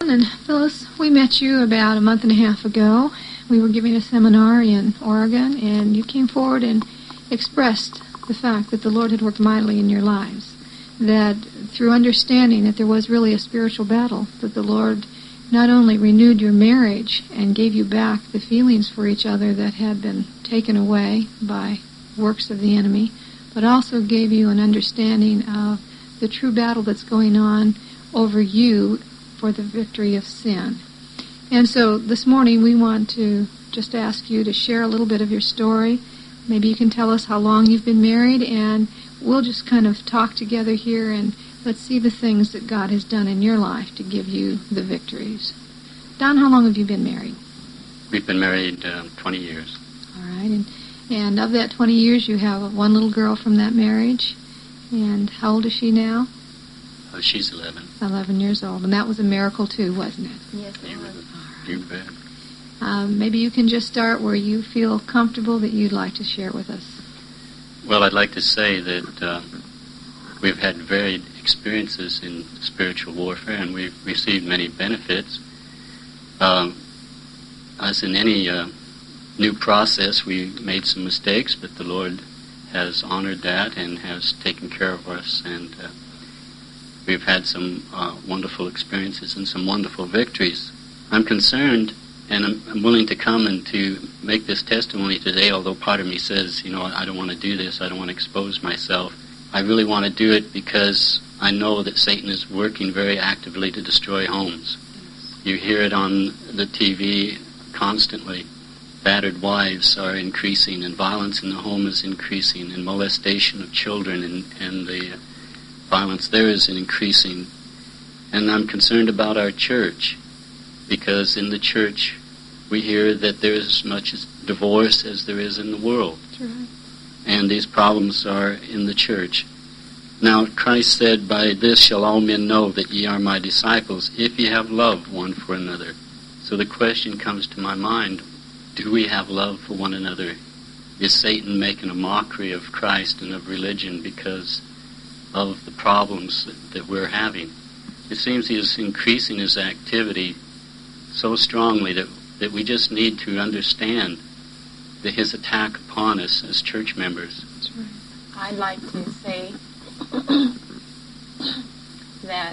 Don and Phyllis, we met you about a month and a half ago. We were giving a seminar in Oregon, and you came forward and expressed the fact that the Lord had worked mightily in your lives, that through understanding that there was really a spiritual battle, that the Lord not only renewed your marriage and gave you back the feelings for each other that had been taken away by works of the enemy, but also gave you an understanding of the true battle that's going on over you for the victory of sin. And so this morning we want to just ask you to share a little bit of your story. Maybe you can tell us how long you've been married, and we'll just kind of talk together here and let's see the things that God has done in your life to give you the victories. Don, how long have you been married? We've been married 20 years. All right. And of that 20 years, you have one little girl from that marriage. And how old is she now? She's 11. 11 years old. And that was a miracle, too, wasn't it? Yes, it was. You bet. Maybe you can just start where you feel comfortable that you'd like to share with us. Well, I'd like to say that we've had varied experiences in spiritual warfare, and we've received many benefits. As in any new process, we made some mistakes, but the Lord has honored that and has taken care of us, and we've had some wonderful experiences and some wonderful victories. I'm concerned, and I'm willing to come and to make this testimony today, although part of me says, I don't want to do this, I don't want to expose myself. I really want to do it because I know that Satan is working very actively to destroy homes. You hear it on the TV constantly. Battered wives are increasing, and violence in the home is increasing, and molestation of children and the violence there is increasing. And I'm concerned about our church, because in the church we hear that there is as much divorce as there is in the world. That's right. And these problems are in the church. Now, Christ said, "By this shall all men know that ye are my disciples, if ye have love one for another." So the question comes to my mind, do we have love for one another? Is Satan making a mockery of Christ and of religion because of the problems that we're having? It seems he is increasing his activity so strongly that we just need to understand his attack upon us as church members. That's right. I'd like to say that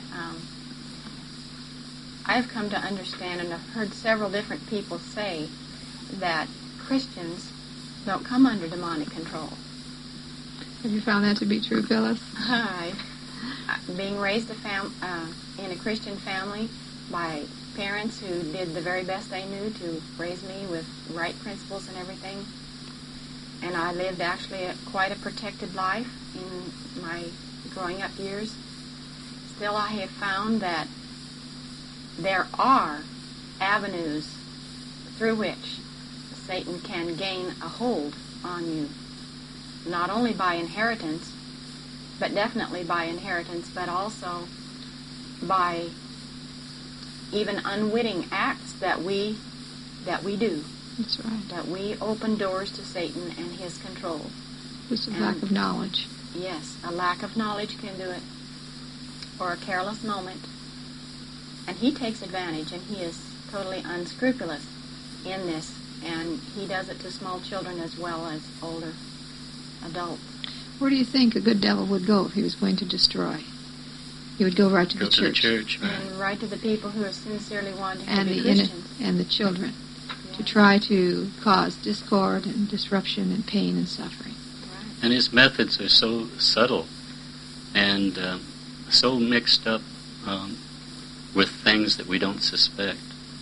I've come to understand, and I've heard several different people say, that Christians don't come under demonic control. Have you found that to be true, Phyllis? Being raised in a Christian family by parents who did the very best they knew to raise me with right principles and everything, and I lived actually quite a protected life in my growing up years. Still, I have found that there are avenues through which Satan can gain a hold on you, not only by inheritance, but definitely by inheritance, but also by even unwitting acts that we do. That's right. That we open doors to Satan and his control. Just a lack of knowledge. Yes, a lack of knowledge can do it, or a careless moment. And he takes advantage, and he is totally unscrupulous in this, and he does it to small children as well as older adults. Where do you think a good devil would go if he was going to destroy? He would go right to the church. To the church, right. And right to the people who are sincerely wanting And to be the Christians. and the children. Yes. To try to cause discord and disruption and pain and suffering. Right. And his methods are so subtle and so mixed up with things that we don't suspect.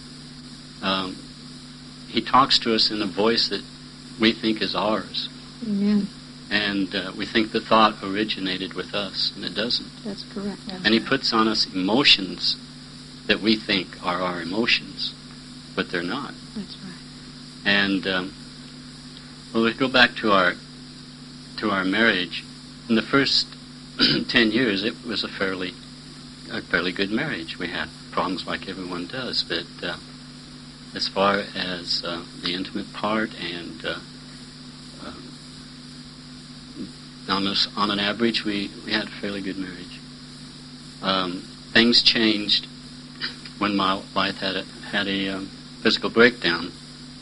He talks to us in a voice that we think is ours. Amen. And we think the thought originated with us, and it doesn't. That's correct. And he puts on us emotions that we think are our emotions, but they're not. That's right. And well, we go back to our marriage. In the first 10 years, it was a fairly good marriage. We had problems like everyone does, but as far as the intimate part and on an average, we had a fairly good marriage. Things changed when my wife had a physical breakdown,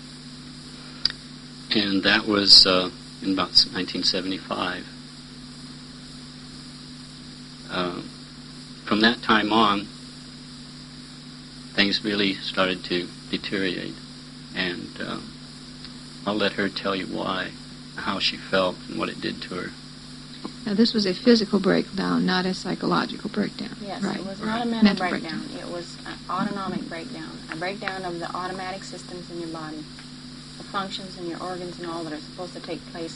and that was in about 1975. From that time on, things really started to deteriorate, and I'll let her tell you why, how she felt, and what it did to her. Now, this was a physical breakdown, not a psychological breakdown. Yes, right. It was not a mental breakdown. It was an autonomic breakdown, a breakdown of the automatic systems in your body, the functions in your organs and all that are supposed to take place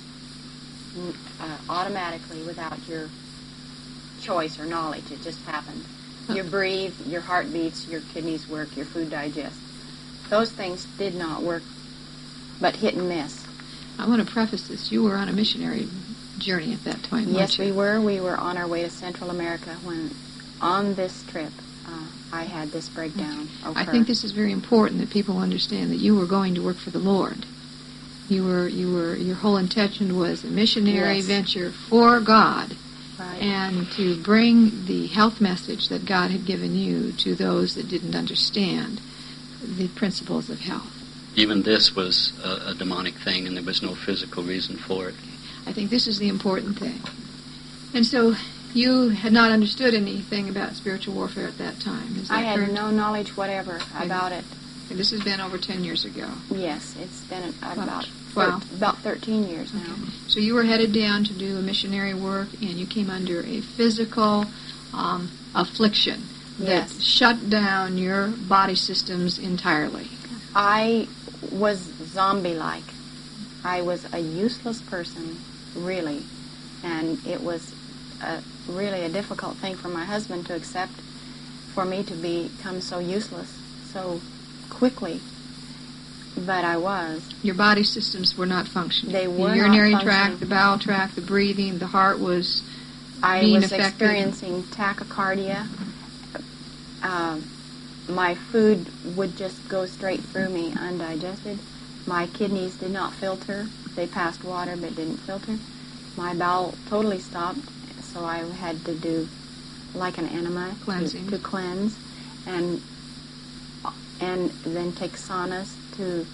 automatically without your choice or knowledge. It just happened. You breathe, your heart beats, your kidneys work, your food digests. Those things did not work, but hit and miss. I want to preface this. You were on a missionary journey at that time, Yes, weren't you? we were. We were on our way to Central America when, on this trip, I had this breakdown occur. I think this is very important that people understand that you were going to work for the Lord. Your whole intention was a missionary Yes. venture for God, Right. and to bring the health message that God had given you to those that didn't understand the principles of health. Even this was a demonic thing, and there was no physical reason for it. I think this is the important thing. And so you had not understood anything about spiritual warfare at that time. Is that I had correct? no knowledge whatever about it. And this has been over 10 years ago. Yes, it's been about 13 years now. Okay. So you were headed down to do a missionary work, and you came under a physical affliction that Yes. shut down your body systems entirely. I was zombie-like. I was a useless person, really, and it was really a difficult thing for my husband to accept, for me to become so useless so quickly. But I was. Your body systems were not functioning. They were the urinary not tract, functioning. the bowel tract, the breathing, the heart was I being was affected. experiencing tachycardia. My food would just go straight through me undigested. My kidneys did not filter. They passed water but didn't filter. My bowel totally stopped, so I had to do like an enema Cleansing. to cleanse, and then take saunas to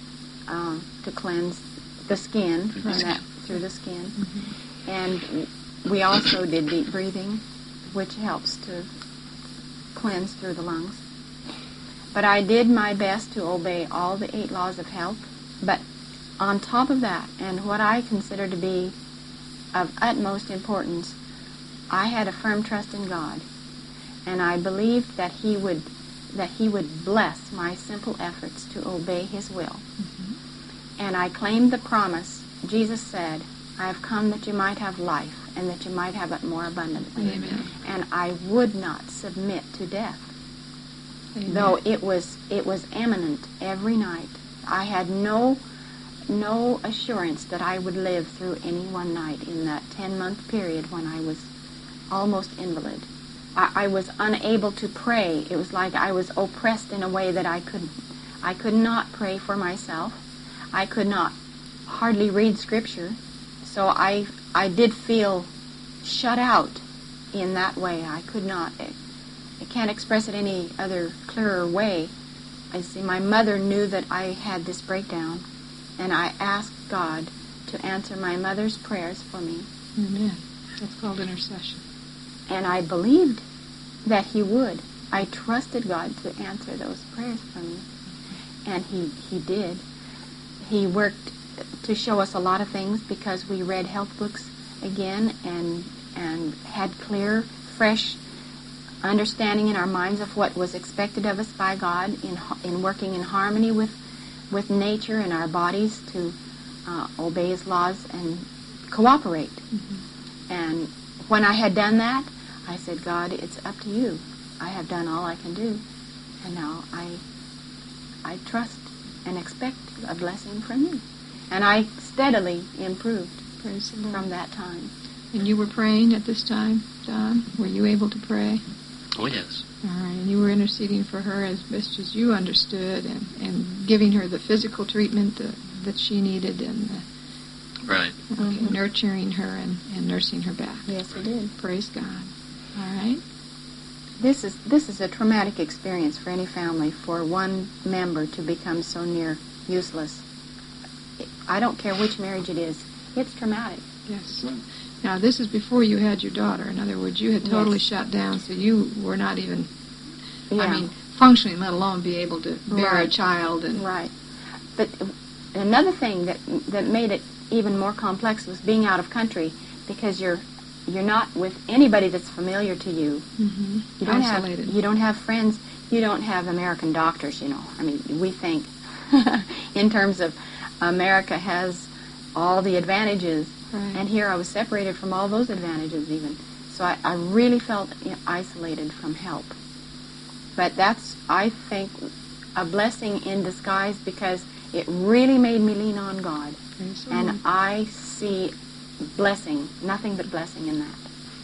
cleanse the skin through the skin. Mm-hmm. And we also did deep breathing, which helps to cleanse through the lungs. But I did my best to obey all the 8 laws of health. But on top of that, and what I consider to be of utmost importance, I had a firm trust in God, and I believed that He would bless my simple efforts to obey His will. Mm-hmm. And I claimed the promise. Jesus said, "I have come that you might have life, and that you might have it more abundantly." Amen. And I would not submit to death. Amen. Though it was imminent every night. I had no assurance that I would live through any one night in that 10-month period when I was almost invalid. I was unable to pray. It was like I was oppressed in a way that I could not pray for myself. I could not hardly read Scripture. So I did feel shut out in that way. I could not. I can't express it any other clearer way. I see my mother knew that I had this breakdown, and I asked God to answer my mother's prayers for me. Amen. That's called intercession. And I believed that He would. I trusted God to answer those prayers for me. And He did. He worked to show us a lot of things because we read health books again and had clear, fresh understanding in our minds of what was expected of us by God in working in harmony with nature and our bodies to obey His laws and cooperate. Mm-hmm. And when I had done that, I said, "God, it's up to you. I have done all I can do, and now I trust and expect a blessing from you." And I steadily improved Praise the Lord. from that time. And you were praying at this time, Don? Were you able to pray? Oh, yes. All right, and you were interceding for her as best as you understood, and giving her the physical treatment that she needed, and Right. nurturing her and nursing her back. Yes, we did. Praise God. All right. This is a traumatic experience for any family, for one member to become so near useless. I don't care which marriage it is. It's traumatic. Yes. Now, this is before you had your daughter. In other words, you had totally Yes. shut down, so you were not even, Yeah. functioning, let alone be able to bear a Right. child. And Right. But another thing that made it even more complex was being out of country, because you're not with anybody that's familiar to you. Mhm. You don't Isolated. have friends. You don't have American doctors, I mean, we think in terms of America has all the advantages, Right. and here I was separated from all those advantages even. So I really felt isolated from help. But that's, I think, a blessing in disguise, because it really made me lean on God. Praise the And Lord. I see blessing, nothing but blessing in that.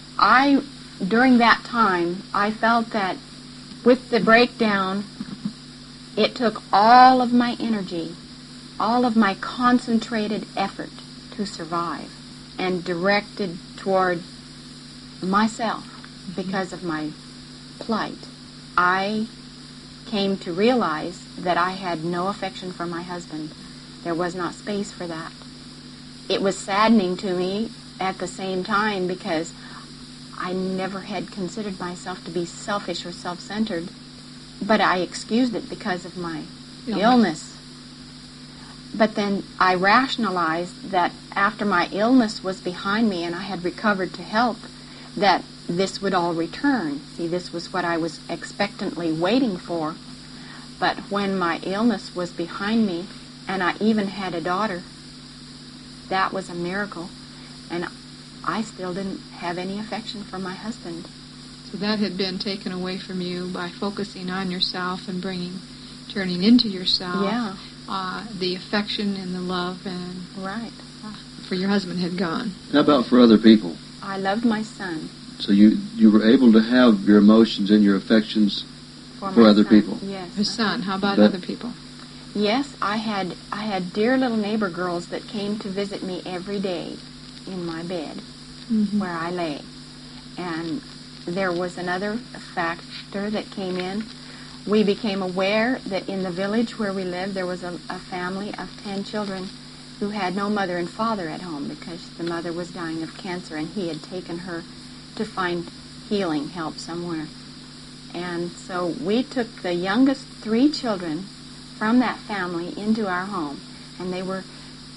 During that time, I felt that with the breakdown, it took all of my energy, all of my concentrated effort to survive, and directed toward myself because of my plight. I came to realize that I had no affection for my husband. There was not space for that. It was saddening to me at the same time, because I never had considered myself to be selfish or self-centered, but I excused it because of my illness. But then I rationalized that after my illness was behind me and I had recovered to health, that this would all return. See, this was what I was expectantly waiting for. But when my illness was behind me, and I even had a daughter, that was a miracle. And I still didn't have any affection for my husband. So that had been taken away from you by focusing on yourself and turning into yourself. Yeah. The affection and the love and Right. for your husband had gone. How about for other people? I loved my son. So you were able to have your emotions and your affections For For my other son. people. Yes. His son. How about That- other people? Yes, I had dear little neighbor girls that came to visit me every day in my bed Mm-hmm. where I lay. And there was another factor that came in. We became aware that in the village where we lived, there was a family of 10 children who had no mother and father at home, because the mother was dying of cancer and he had taken her to find healing help somewhere. And so we took the youngest 3 children from that family into our home, and they were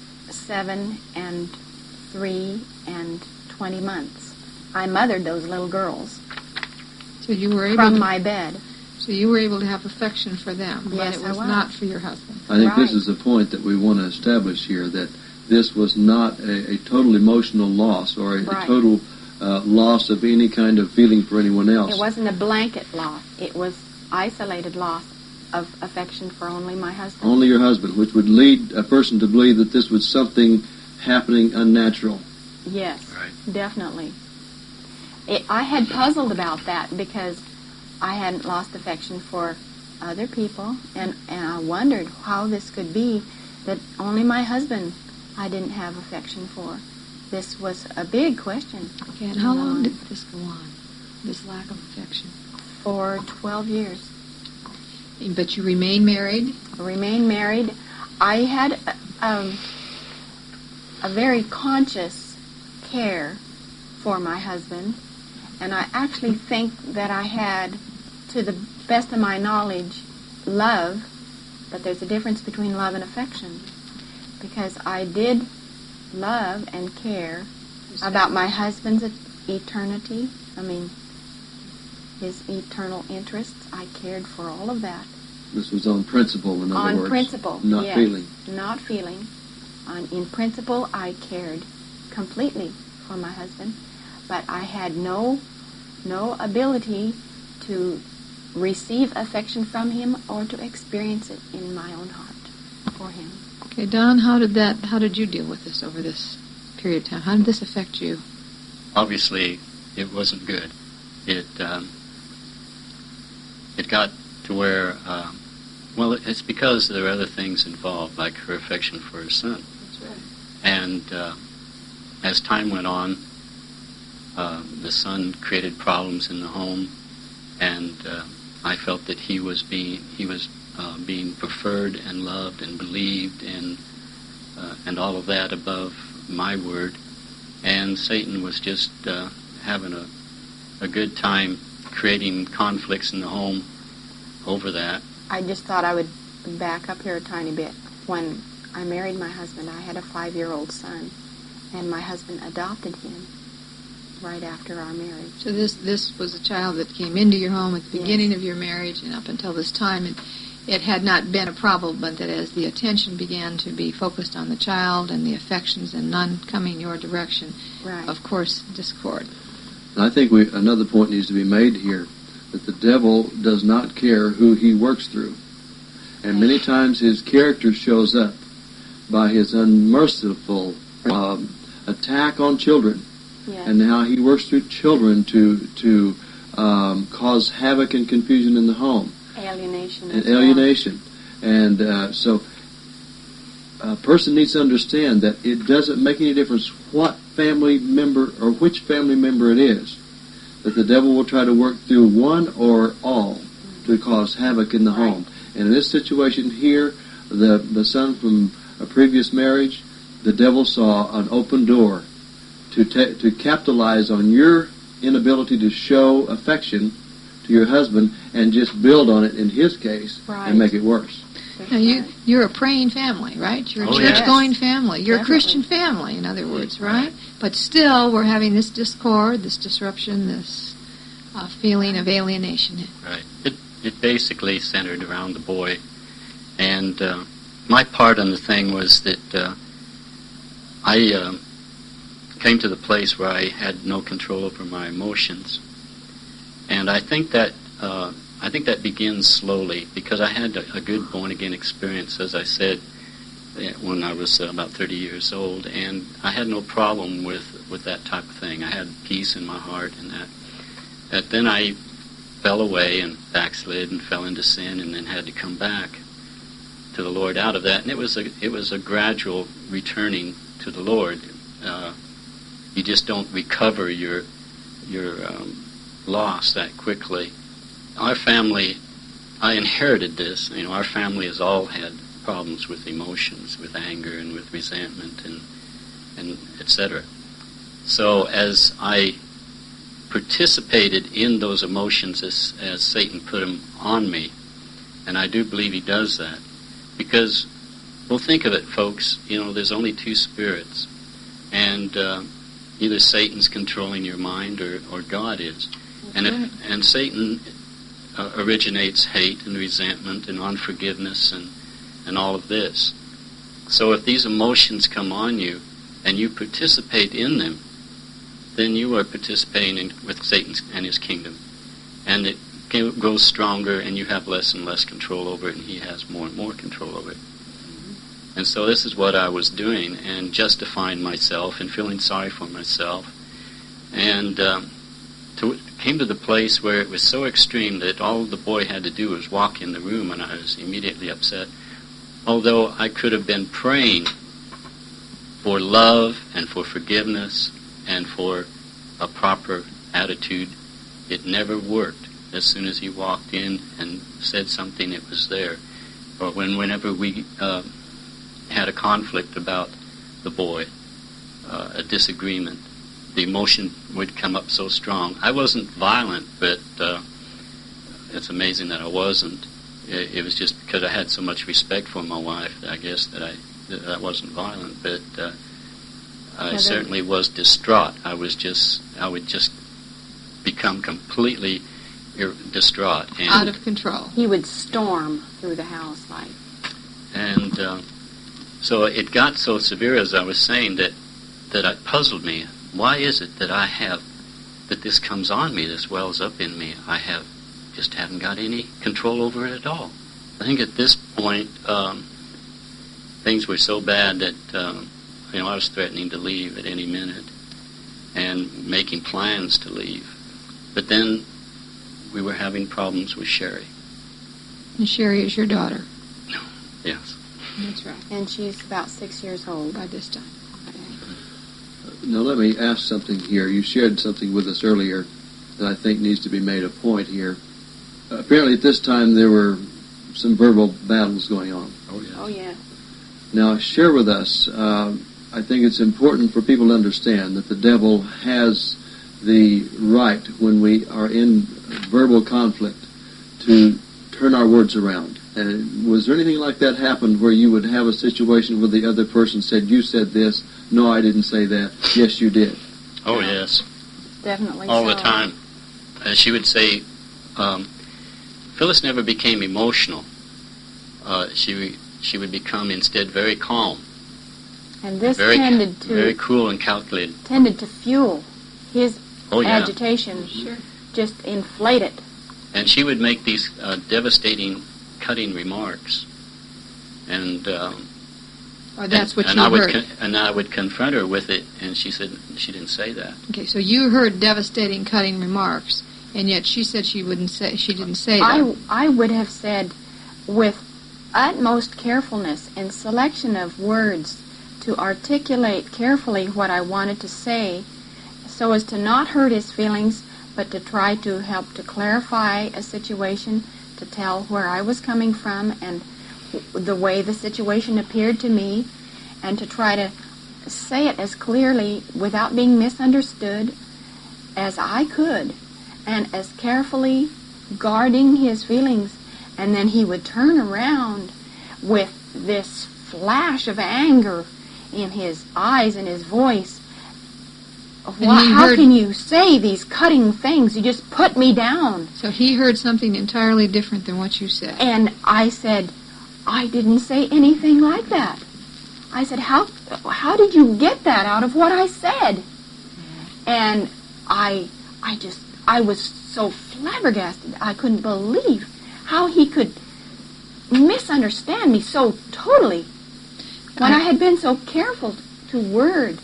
7 and 3 and 20 months. I mothered those little girls So you were able from to, my bed. so you were able to have affection for them, but Yes, it I was was. not for your husband. I think this Right. is the point that we want to establish here, that this was not a total emotional loss or a Right. total loss of any kind of feeling for anyone else. It wasn't a blanket loss. It was isolated loss of affection for only my husband. Only your husband, which would lead a person to believe that this was something happening unnatural. Yes, Right. definitely. I had puzzled about that because I hadn't lost affection for other people, and I wondered how this could be that only my husband I didn't have affection for. This was a big question. Okay, and how long did this go on, this lack of affection? For 12 years. But you remained married? I remained married. I had a very conscious care for my husband, and I actually think that I had, to the best of my knowledge, love, but there's a difference between love and affection, because I did love and care about my husband's eternity. I mean, his eternal interests. I cared for all of that. This was on principle, in other On words. principle, Not yes. feeling. Not feeling. In principle, I cared completely for my husband, but I had no ability to receive affection from him or to experience it in my own heart for him. Okay, Don, how did you deal with this over this period of time? How did this affect you? Obviously, it wasn't good. It got to where, well, it's because there are other things involved, like her affection for her son. That's right. And as time went on, the son created problems in the home, and I felt that he was being preferred and loved and believed and all of that above my word, and Satan was just having a good time creating conflicts in the home over that. I just thought I would back up here a tiny bit. When I married my husband, I had a 5-year-old son, and my husband adopted him right after our marriage. So this was a child that came into your home at the beginning of your marriage and up until this time, and it had not been a problem, but that as the attention began to be focused on the child and the affections and none coming your direction, Right. of course, discord. And I think another point needs to be made here, that the devil does not care who he works through. And many times his character shows up by his unmerciful attack on children, Yes. and how he works through children to cause havoc and confusion in the home. Alienation. And as well. alienation. And so a person needs to understand that it doesn't make any difference what family member or which family member it is, that the devil will try to work through one or all to cause havoc in the Right. home. And in this situation here, the son from a previous marriage, the devil saw an open door to capitalize on your inability to show affection to your husband and just build on it in his case Right. and make it worse. Now, you're a praying family, right? You're a Oh, yes. church-going family. You're Definitely. a Christian family, in other words, right? But still, we're having this discord, this disruption, this feeling of alienation. Right. It basically centered around the boy, and my part on the thing was that I came to the place where I had no control over my emotions, and I think that begins slowly, because I had a good born-again experience, as I said, when I was about 30 years old, and I had no problem with that type of thing. I had peace in my heart and that. But then I fell away and backslid and fell into sin, and then had to come back to the Lord out of that. And it was a gradual returning to the Lord. You just don't recover your loss that quickly. Our family, I inherited this. Our family has all had problems with emotions, with anger and with resentment and etc. So as I participated in those emotions as Satan put them on me, and I do believe he does that, because, well, think of it, folks, there's only two spirits, and either Satan's controlling your mind or God is. And Satan originates hate and resentment and unforgiveness and all of this. So if these emotions come on you and you participate in them, then you are participating with Satan and his kingdom. And it grows stronger, and you have less and less control over it, and he has more and more control over it. And so this is what I was doing, and justifying myself and feeling sorry for myself. And came to the place where it was so extreme that all the boy had to do was walk in the room, and I was immediately upset. Although I could have been praying for love and for forgiveness and for a proper attitude, it never worked. As soon as he walked in and said something, it was there. Or whenever we had a conflict about the boy, a disagreement, the emotion would come up so strong. I wasn't violent, but it's amazing that I wasn't. It was just because I had so much respect for my wife, I guess, that I wasn't violent. But I certainly was distraught. I would just become completely distraught. And Out of control. He would storm through the house like. And so it got so severe, as I was saying, that it puzzled me. Why is it that this comes on me, this wells up in me? I just haven't got any control over it at all. I think at this point, things were so bad that I was threatening to leave at any minute and making plans to leave. But then we were having problems with Sherry. And Sherry is your daughter. Yes. That's right. And she's about 6 years old. By this time. Now let me ask something here. You shared something with us earlier that I think needs to be made a point here. apparently at this time there were some verbal battles going on. Oh, yeah. Oh, yeah. Now, share with us, I think it's important for people to understand that the devil has the right, when we are in verbal conflict, to turn our words around. And was there anything like that happened where you would have a situation where the other person said, you said this, no, I didn't say that, yes, you did? Oh, yes. Definitely All so. the time. She would say, Phyllis never became emotional. She would become instead very calm, And this very tended cool and calculated. to fuel his Oh, yeah. agitation, Sure. just inflate it. And she would make these devastating, cutting remarks. And Or that's what and you I would heard. and I would confront her with it, and she said she didn't say that. Okay, so you heard devastating, cutting remarks, and yet she said she didn't say that. I would have said with utmost carefulness and selection of words to articulate carefully what I wanted to say so as to not hurt his feelings, but to try to help to clarify a situation, to tell where I was coming from and the way the situation appeared to me, and to try to say it as clearly without being misunderstood as I could, and as carefully guarding his feelings. And then he would turn around with this flash of anger in his eyes and his voice. How can you say these cutting things? You just put me down. So he heard something entirely different than what you said. And I said, I didn't say anything like that. I said, how did you get that out of what I said? And I was so flabbergasted. I couldn't believe how he could misunderstand me so totally when I had been so careful to word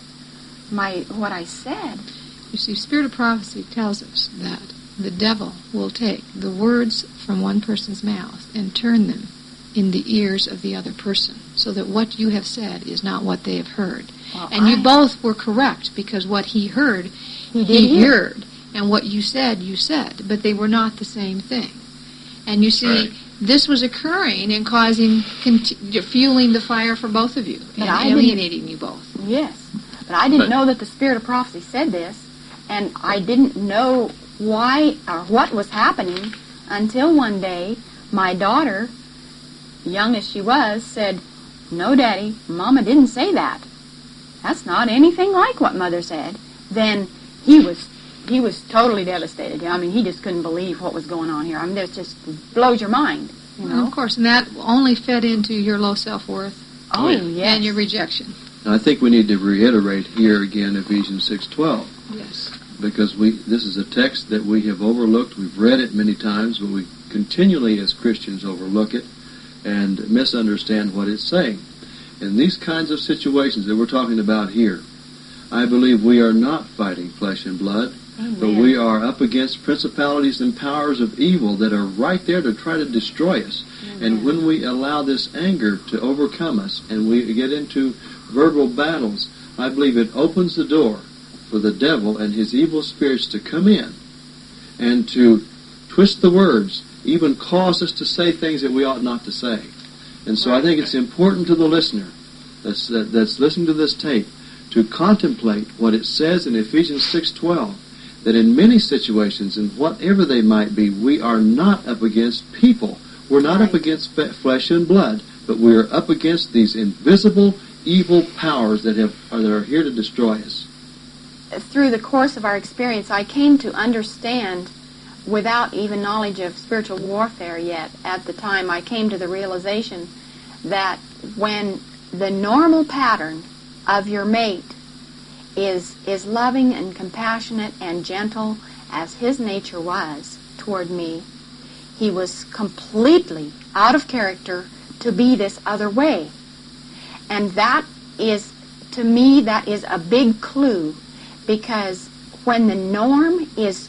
what I said. You see, Spirit of Prophecy tells us that the devil will take the words from one person's mouth and turn them in the ears of the other person, so that what you have said is not what they have heard. Well, and you both were correct, because what he heard, he heard, and what you said, but they were not the same thing. And you see, Right. this was occurring and causing, fueling the fire for both of you, But and I didn't- alienating you both. Yes, but I didn't But- know that the Spirit of Prophecy said this, and I didn't know why or what was happening until one day my daughter, young as she was, said, "No, Daddy, Mama didn't say that. That's not anything like what Mother said." Then he was totally devastated. I mean, he just couldn't believe what was going on here. I mean, it just blows your mind, you And know. of course, and that only fed into your low self-worth Oh, yes. and your rejection. Now, I think we need to reiterate here again Ephesians 6:12. Yes. Because this is a text that we have overlooked. We've read it many times, but we continually as Christians overlook it and misunderstand what it's saying. In these kinds of situations that we're talking about here, I believe we are not fighting flesh and blood, but Amen. we are up against principalities and powers of evil that are right there to try to destroy us. And when we allow this anger to overcome us and we get into verbal battles, I believe it opens the door for the devil and his evil spirits to come in and to twist the words, even cause us to say things that we ought not to say. And so I think it's important to the listener that's listening to this tape to contemplate what it says in Ephesians 6:12, that in many situations, and whatever they might be, we are not up against people. We're not up Right. against flesh and blood, but we are up against these invisible evil powers that are here to destroy us. Through the course of our experience, I came to understand, without even knowledge of spiritual warfare yet at the time, I came to the realization that when the normal pattern of your mate is loving and compassionate and gentle as his nature was toward me, he was completely out of character to be this other way. And that is, to me, that is a big clue, because when the norm is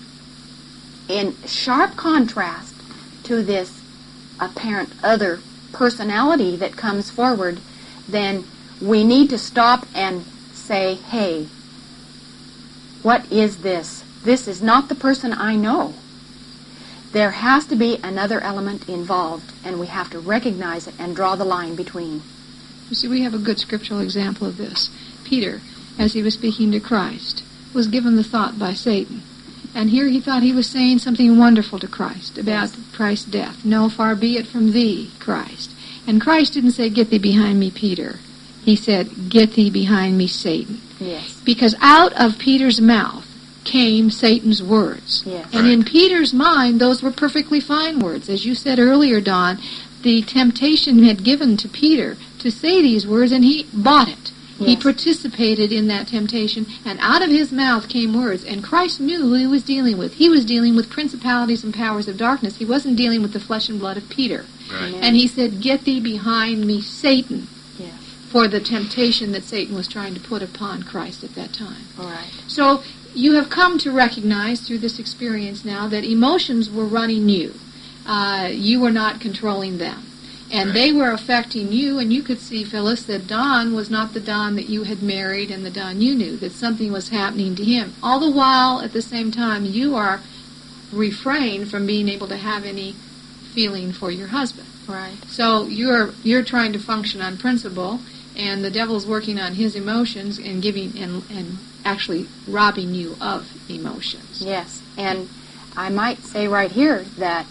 in sharp contrast to this apparent other personality that comes forward, then we need to stop and say, hey, what is this? This is not the person I know. there has to be another element involved, and we have to recognize it and draw the line between. You see, we have a good scriptural example of this. Peter, as he was speaking to Christ, was given the thought by Satan. And here he thought he was saying something wonderful to Christ about Christ's death. No, far be it from thee, Christ. And Christ didn't say, get thee behind me, Peter. He said, get thee behind me, Satan. Yes. Because out of Peter's mouth came Satan's words. Yes. And in Peter's mind, those were perfectly fine words. As you said earlier, Don, the temptation had given to Peter to say these words, and he bought it. Yes. He participated in that temptation, and out of his mouth came words. And Christ knew who he was dealing with. He was dealing with principalities and powers of darkness. He wasn't dealing with the flesh and blood of Peter. Right. Amen. And he said, get thee behind me, Satan, Yes. for the temptation that Satan was trying to put upon Christ at that time. All right. So you have come to recognize through this experience now that emotions were running you. You were not controlling them. And they were affecting you, and you could see, Phyllis, that Don was not the Don that you had married and the Don you knew, that something was happening to him. All the while, at the same time, you are refrained from being able to have any feeling for your husband. Right. So you're trying to function on principle, and the devil's working on his emotions and giving and actually robbing you of emotions. Yes. And I might say right here that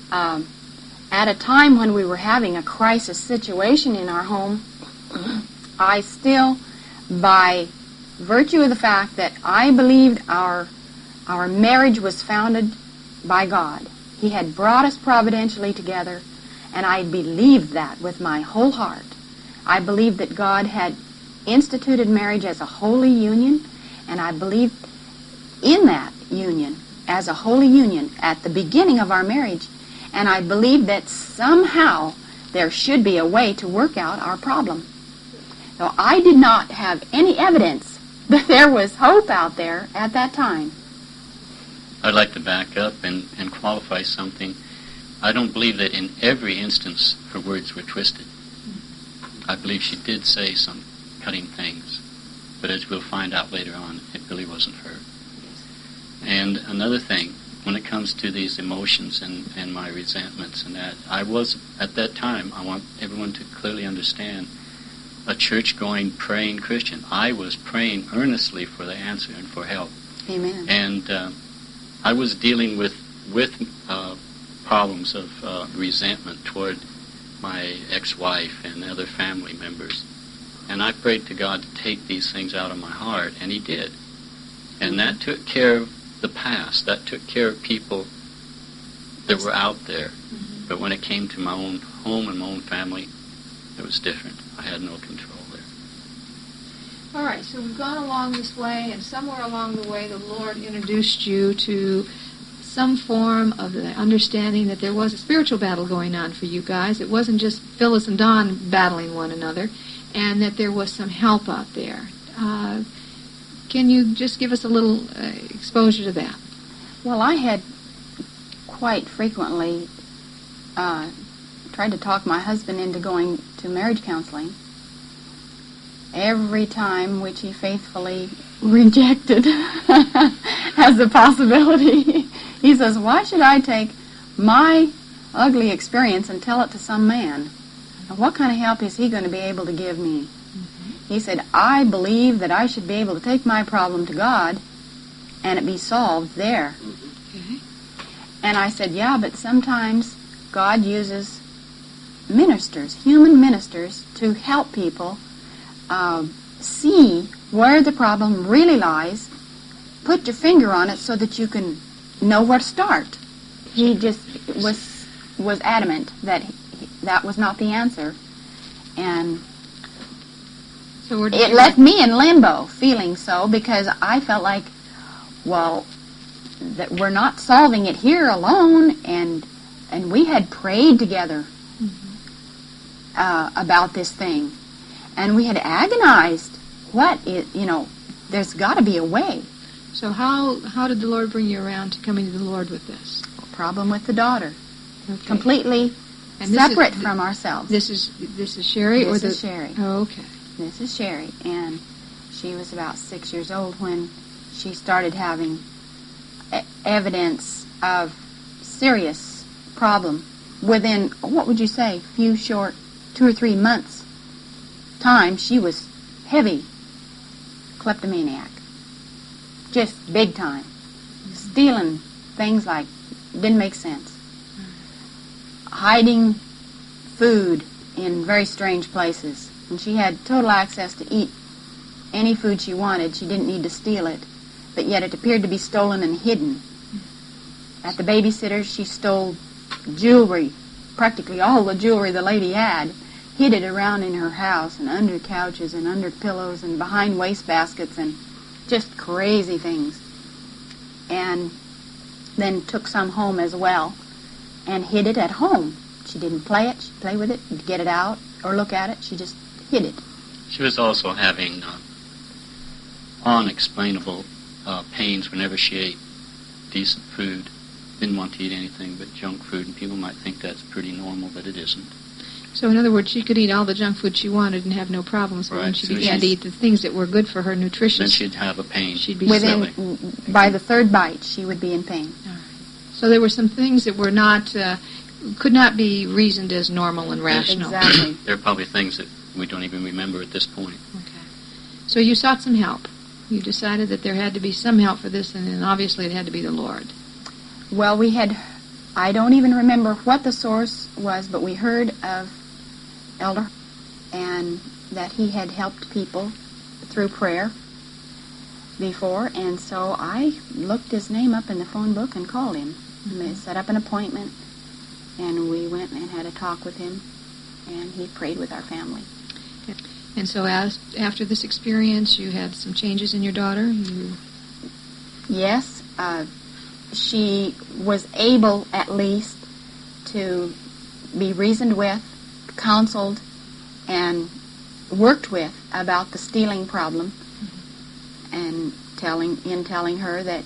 at a time when we were having a crisis situation in our home, I still, by virtue of the fact that I believed our marriage was founded by God, He had brought us providentially together, and I believed that with my whole heart. I believed that God had instituted marriage as a holy union, and I believed in that union as a holy union at the beginning of our marriage. And I believed that somehow there should be a way to work out our problem. So I did not have any evidence that there was hope out there at that time. I'd like to back up and qualify something. I don't believe that in every instance her words were twisted. I believe she did say some cutting things. But as we'll find out later on, it really wasn't her. And another thing, when it comes to these emotions and my resentments and that, I was, at that time, I want everyone to clearly understand, a church-going, praying Christian. I was praying earnestly for the answer and for help. Amen. And I was dealing with problems of resentment toward my ex-wife and other family members. And I prayed to God to take these things out of my heart, and He did. And that took care of the past. That took care of people that were out there. Mm-hmm. But when it came to my own home and my own family, it was different. I had no control there. All right, so we've gone along this way, and somewhere along the way the Lord introduced you to some form of the understanding that there was a spiritual battle going on for you guys. It wasn't just Phyllis and Don battling one another, and that there was some help out there. Can you just give us a little exposure to that? Well, I had quite frequently tried to talk my husband into going to marriage counseling. Every time, which he faithfully rejected as a possibility. He says, why should I take my ugly experience and tell it to some man? And what kind of help is he going to be able to give me? He said, I believe that I should be able to take my problem to God and it be solved there. Okay. And I said, yeah, but sometimes God uses ministers, human ministers, to help people see where the problem really lies, put your finger on it so that you can know where to start. He just was adamant that that was not the answer. And So it left me in limbo, feeling so, because I felt like, well, that we're not solving it here alone, and we had prayed together about this thing, and we had agonized. There's got to be a way. So how did the Lord bring you around to coming to the Lord with this? Problem with the daughter, Okay. completely And this separate is- from ourselves. This is Sherry, This or is Sherry. Oh, okay. This is Sherry, and she was about 6 years old when she started having evidence of serious problem. Within, what would you say, few short 2 or 3 months time, she was heavy kleptomaniac. Just big time. Stealing things like didn't make sense. Hiding food in very strange places. And she had total access to eat any food she wanted. She didn't need to steal it. But yet it appeared to be stolen and hidden. At the babysitter's, she stole jewelry, practically all the jewelry the lady had, hid it around in her house and under couches and under pillows and behind wastebaskets and just crazy things. And then took some home as well and hid it at home. She didn't play it, she'd play with it, get it out or look at it. She just hid it. She was also having unexplainable pains whenever she ate decent food. Didn't want to eat anything but junk food, and people might think that's pretty normal, but it isn't. So in other words, she could eat all the junk food she wanted and have no problems. But when she began to eat the things that were good for her nutrition, then she'd have a pain. She'd be silly. By the third bite, she would be in pain. All right. So there were some things that were not, could not be reasoned as normal and rational. Exactly. There are probably things that we don't even remember at this point. Okay. So you sought some help. You decided that there had to be some help for this, and then obviously it had to be the Lord. Well, I don't even remember what the source was, but we heard of Elder and that he had helped people through prayer before, and so I looked his name up in the phone book and called him. And set up an appointment, and we went and had a talk with him, and he prayed with our family. And so after this experience, you had some changes in your daughter? Yes. She was able, at least, to be reasoned with, counseled, and worked with about the stealing problem, and telling her that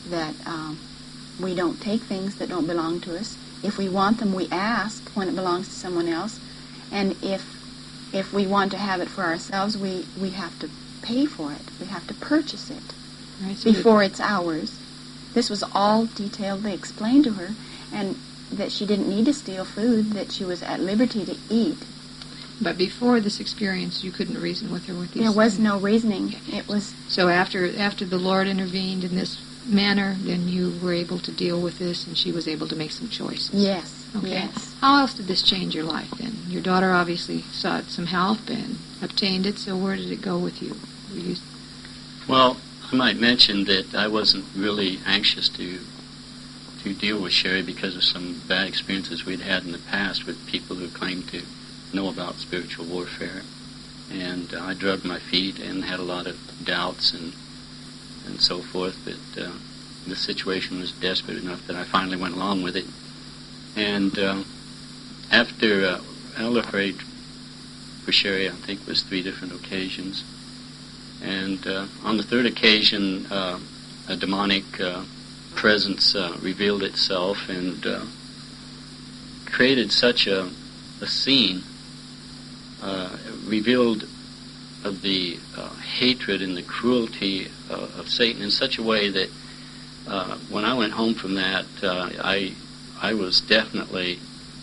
we don't take things that don't belong to us. If we want them, we ask when it belongs to someone else, and if we want to have it for ourselves, we have to pay for it. We have to purchase it before it's ours. This was all detailedly explained to her, and that she didn't need to steal food, that she was at liberty to eat. But before this experience, you couldn't reason with her with these There was things. no reasoning. It was... So after the Lord intervened in this manner, then you were able to deal with this, and she was able to make some choices. Yes. Okay. Yes. How else did this change your life then? Your daughter obviously sought some help and obtained it, so where did it go with you? Well, I might mention that I wasn't really anxious to deal with Sherry because of some bad experiences we'd had in the past with people who claimed to know about spiritual warfare. And I drugged my feet and had a lot of doubts and so forth, but the situation was desperate enough that I finally went along with it. And after Elder prayed for Sherry, I think it was 3 different occasions. And on the 3rd occasion, a demonic presence revealed itself and created such a scene, revealed of the hatred and the cruelty of Satan in such a way that when I went home from that, I was definitely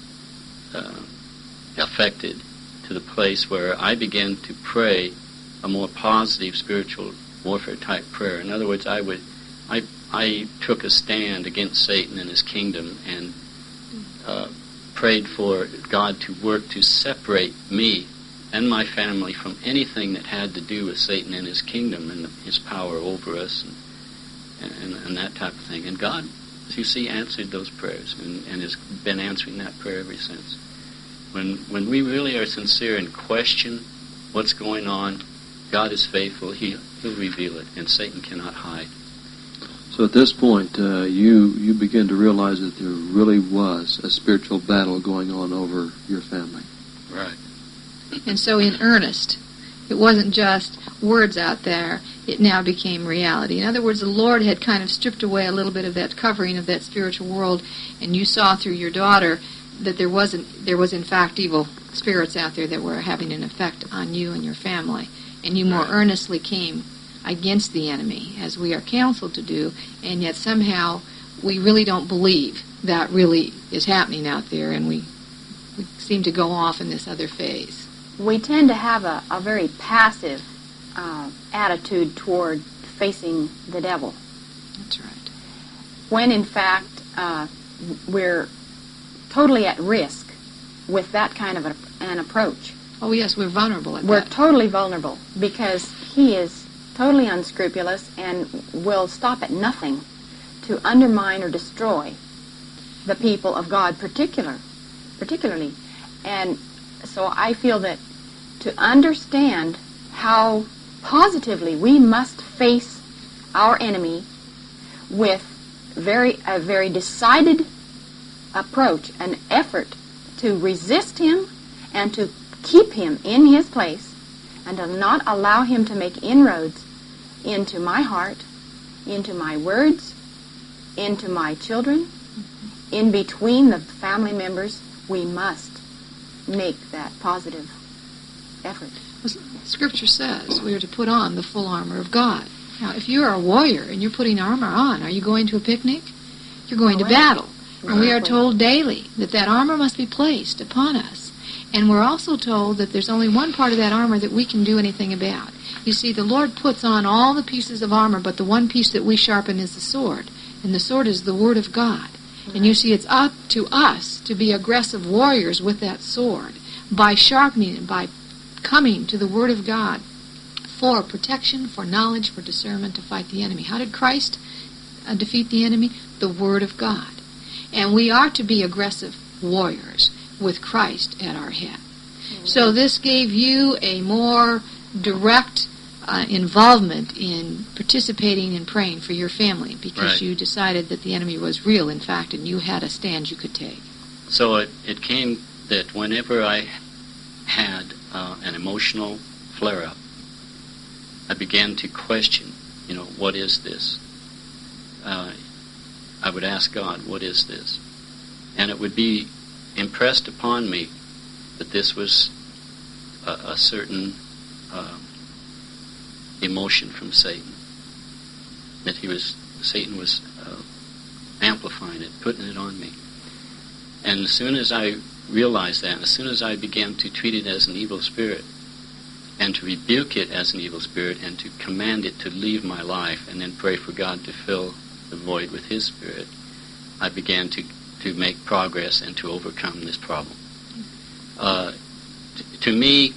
affected to the place where I began to pray a more positive spiritual warfare type prayer. In other words, I took a stand against Satan and his kingdom and prayed for God to work to separate me and my family from anything that had to do with Satan and his kingdom and his power over us and that type of thing. And God, as you see, answered those prayers and has been answering that prayer ever since. When we really are sincere and question what's going on, God is faithful. He'll reveal it, and Satan cannot hide. So at this point, you begin to realize that there really was a spiritual battle going on over your family. Right. And so in earnest, it wasn't just words out there, it now became reality. In other words, the Lord had kind of stripped away a little bit of that covering of that spiritual world, and you saw through your daughter that there was in fact evil spirits out there that were having an effect on you and your family. And you more earnestly came against the enemy, as we are counseled to do, and yet somehow we really don't believe that really is happening out there, and we seem to go off in this other phase. We tend to have a very passive attitude toward facing the devil. That's right. When in fact we're totally at risk with that kind of an approach. Oh yes, we're vulnerable at We're that. totally vulnerable because he is totally unscrupulous and will stop at nothing to undermine or destroy the people of God particularly. And so I feel that to understand how positively we must face our enemy with a very decided approach, an effort to resist him and to keep him in his place and to not allow him to make inroads into my heart, into my words, into my children, in between the family members. We must make that positive effort. Scripture says we are to put on the full armor of God. Now, if you're a warrior and you're putting armor on, are you going to a picnic? You're going to battle. And we are told daily that armor must be placed upon us. And we're also told that there's only one part of that armor that we can do anything about. You see, the Lord puts on all the pieces of armor, but the one piece that we sharpen is the sword. And the sword is the Word of God. And you see, it's up to us to be aggressive warriors with that sword by sharpening it, by coming to the Word of God for protection, for knowledge, for discernment to fight the enemy. How did Christ defeat the enemy? The Word of God. And we are to be aggressive warriors with Christ at our head. So this gave you a more direct involvement in participating in praying for your family because you decided that the enemy was real, in fact, and you had a stand you could take. So it came that whenever I had an emotional flare-up, I began to question, what is this? I would ask God, what is this? And it would be impressed upon me that this was a certain emotion from Satan. That Satan was amplifying it, putting it on me. And as soon as I realized that, as soon as I began to treat it as an evil spirit, and to rebuke it as an evil spirit, and to command it to leave my life, and then pray for God to fill the void with His Spirit, I began to make progress and to overcome this problem. To me,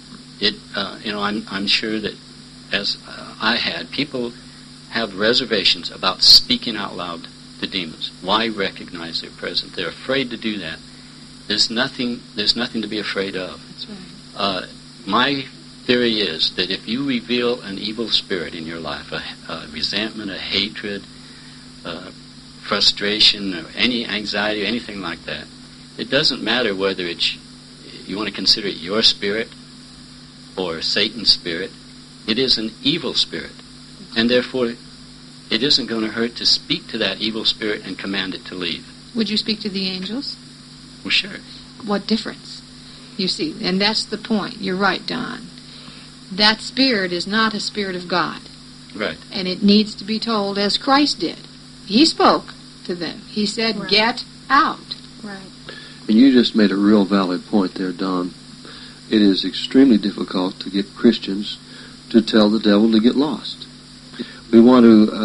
I'm sure that as I had, people have reservations about speaking out loud to demons. Why recognize their presence? They're afraid to do that. There's nothing to be afraid of. That's right. My theory is that if you reveal an evil spirit in your life, a resentment, a hatred, frustration, or any anxiety, or anything like that, it doesn't matter whether you want to consider it your spirit or Satan's spirit. It is an evil spirit, and therefore it isn't going to hurt to speak to that evil spirit and command it to leave. Would you speak to the angels? Well, sure. What difference? You see, and that's the point. You're right, Don. That spirit is not a spirit of God. Right. And it needs to be told as Christ did. He spoke to them. He said, right. Get out. Right. And you just made a real valid point there, Don. It is extremely difficult to get Christians to tell the devil to get lost. We want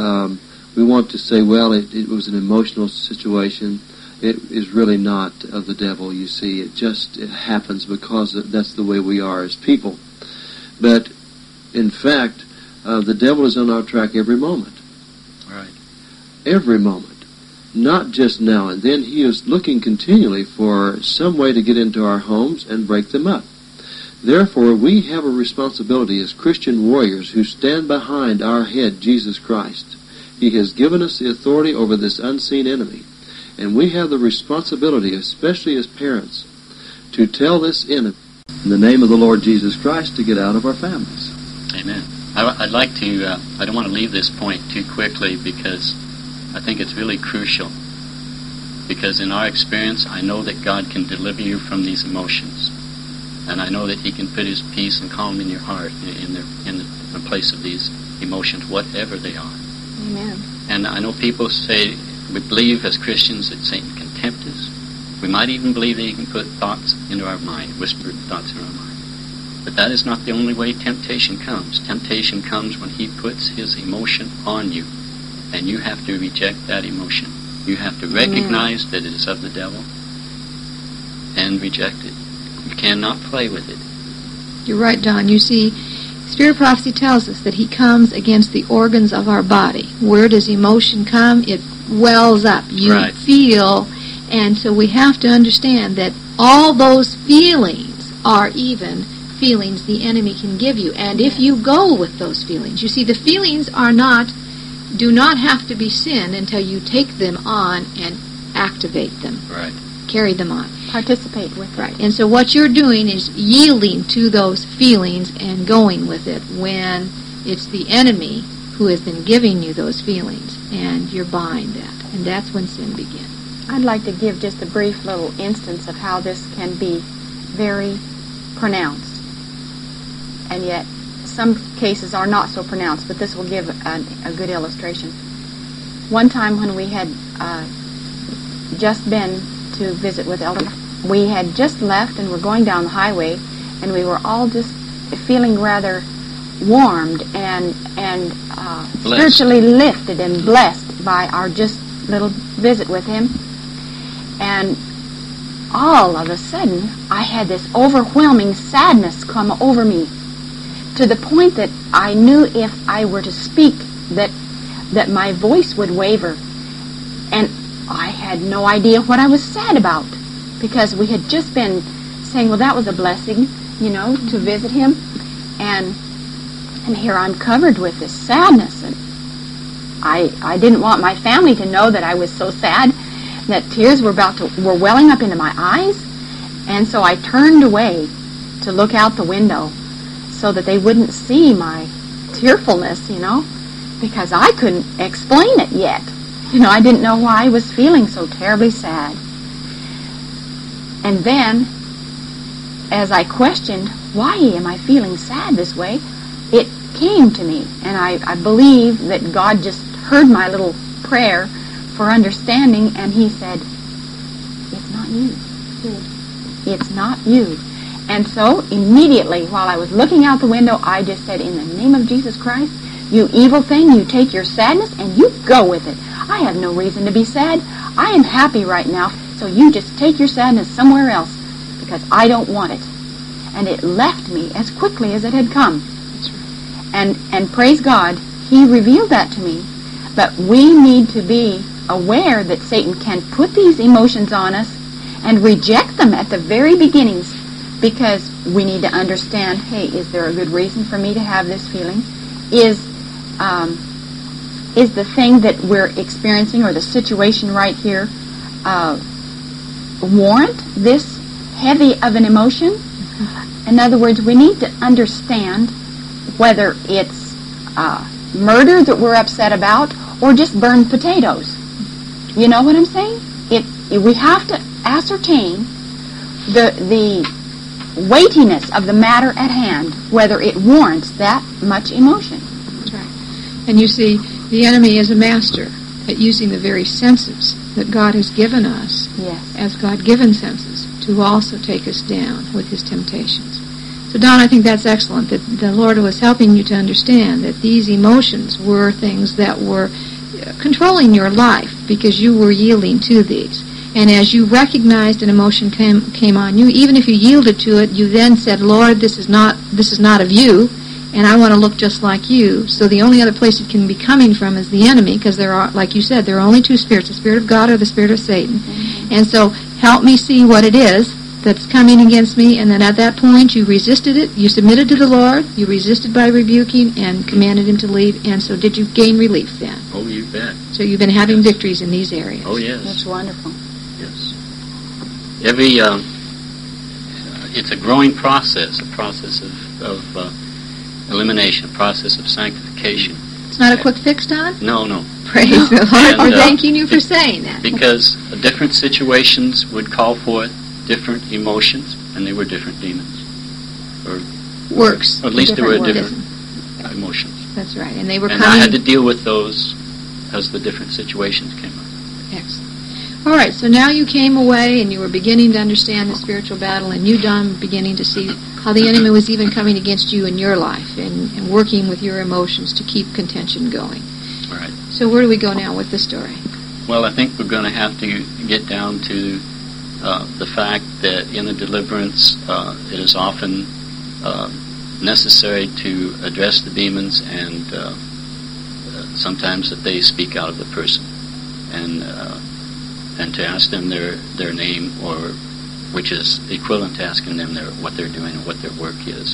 to say, well, it was an emotional situation. It is really not of the devil, you see. It happens because that's the way we are as people. But, in fact, the devil is on our track every moment. Right. Every moment. Not just now and then. He is looking continually for some way to get into our homes and break them up. Therefore, we have a responsibility as Christian warriors who stand behind our head, Jesus Christ. He has given us the authority over this unseen enemy. And we have the responsibility, especially as parents, to tell this enemy, in the name of the Lord Jesus Christ, to get out of our families. Amen. I'd like to, I don't want to leave this point too quickly because I think it's really crucial. Because in our experience, I know that God can deliver you from these emotions. And I know that He can put His peace and calm in your heart in the place of these emotions, whatever they are. Amen. And I know people say, We believe as Christians that Satan can tempt us. We might even believe that he can put thoughts into our mind, whispered thoughts in our mind. But that is not the only way temptation comes. Temptation comes when he puts his emotion on you, and you have to reject that emotion. You have to recognize that it is of the devil and reject it. You cannot play with it. You're right, Don. You see, Spirit of Prophecy tells us that he comes against the organs of our body. Where does emotion come? It wells up. You Right. feel, and so we have to understand that all those feelings are even feelings the enemy can give you. And if you go with those feelings, you see, the feelings do not have to be sin until you take them on and activate them, Right. carry them on. Participate with it. Right. And so what you're doing is yielding to those feelings and going with it when it's the enemy who has been giving you those feelings, and you're buying that. And that's when sin begins. I'd like to give just a brief little instance of how this can be very pronounced. And yet, some cases are not so pronounced, but this will give a good illustration. One time when we had just been to visit with Elder, we had just left and were going down the highway, and we were all just feeling rather warmed and spiritually lifted and blessed by our just little visit with him. And all of a sudden, I had this overwhelming sadness come over me, to the point that I knew if I were to speak that my voice would waver. And I had no idea what I was sad about, because we had just been saying, well, that was a blessing, to visit him. And here I'm covered with this sadness. And I didn't want my family to know that I was so sad, that tears were welling up into my eyes. And so I turned away to look out the window so that they wouldn't see my tearfulness, because I couldn't explain it yet. I didn't know why I was feeling so terribly sad. And then, as I questioned, why am I feeling sad this way, it came to me. And I believe that God just heard my little prayer for understanding, and he said, it's not you. It's not you. And so, immediately, while I was looking out the window, I just said, in the name of Jesus Christ, you evil thing, you take your sadness and you go with it. I have no reason to be sad. I am happy right now, so you just take your sadness somewhere else, because I don't want it. And it left me as quickly as it had come. And praise God, he revealed that to me. But we need to be aware that Satan can put these emotions on us and reject them at the very beginnings, because we need to understand, hey, is there a good reason for me to have this feeling? Is the thing that we're experiencing, or the situation right here, warrant this heavy of an emotion? In other words, we need to understand whether it's murder that we're upset about, or just burned potatoes. You know what I'm saying? We have to ascertain the weightiness of the matter at hand, whether it warrants that much emotion. That's right. And you see, the enemy is a master at using the very senses that God has given us, Yes. as God-given senses, to also take us down with his temptations. So, Don, I think that's excellent, that the Lord was helping you to understand that these emotions were things that were controlling your life, because you were yielding to these. And as you recognized an emotion came on you, even if you yielded to it, you then said, Lord, this is not of you, and I want to look just like you. So the only other place it can be coming from is the enemy, because there are, like you said, there are only two spirits, the spirit of God or the spirit of Satan. Mm-hmm. And so help me see what it is that's coming against me. And then at that point you resisted it, you submitted to the Lord, you resisted by rebuking and commanded him to leave. And so did you gain relief then? Oh, you bet. So you've been having victories in these areas. Oh, yes. That's wonderful. Yes. It's a growing process, a process of elimination, a process of sanctification. It's not a quick fix, Don? No. Praise the Lord. And, We're thanking you for saying that. Because different situations would call forth different emotions, and they were different demons. Or works. at least there were different different emotions. That's right. And they were And coming. I had to deal with those as the different situations came up. All right, so now you came away and you were beginning to understand the spiritual battle, and you, Don, beginning to see how the enemy was even coming against you in your life and working with your emotions to keep contention going. Right. So where do we go now with the story? Well, I think we're going to have to get down to the fact that in a deliverance, it is often necessary to address the demons, and sometimes that they speak out of the person, and to ask them their name, or which is equivalent to asking them what they're doing and what their work is.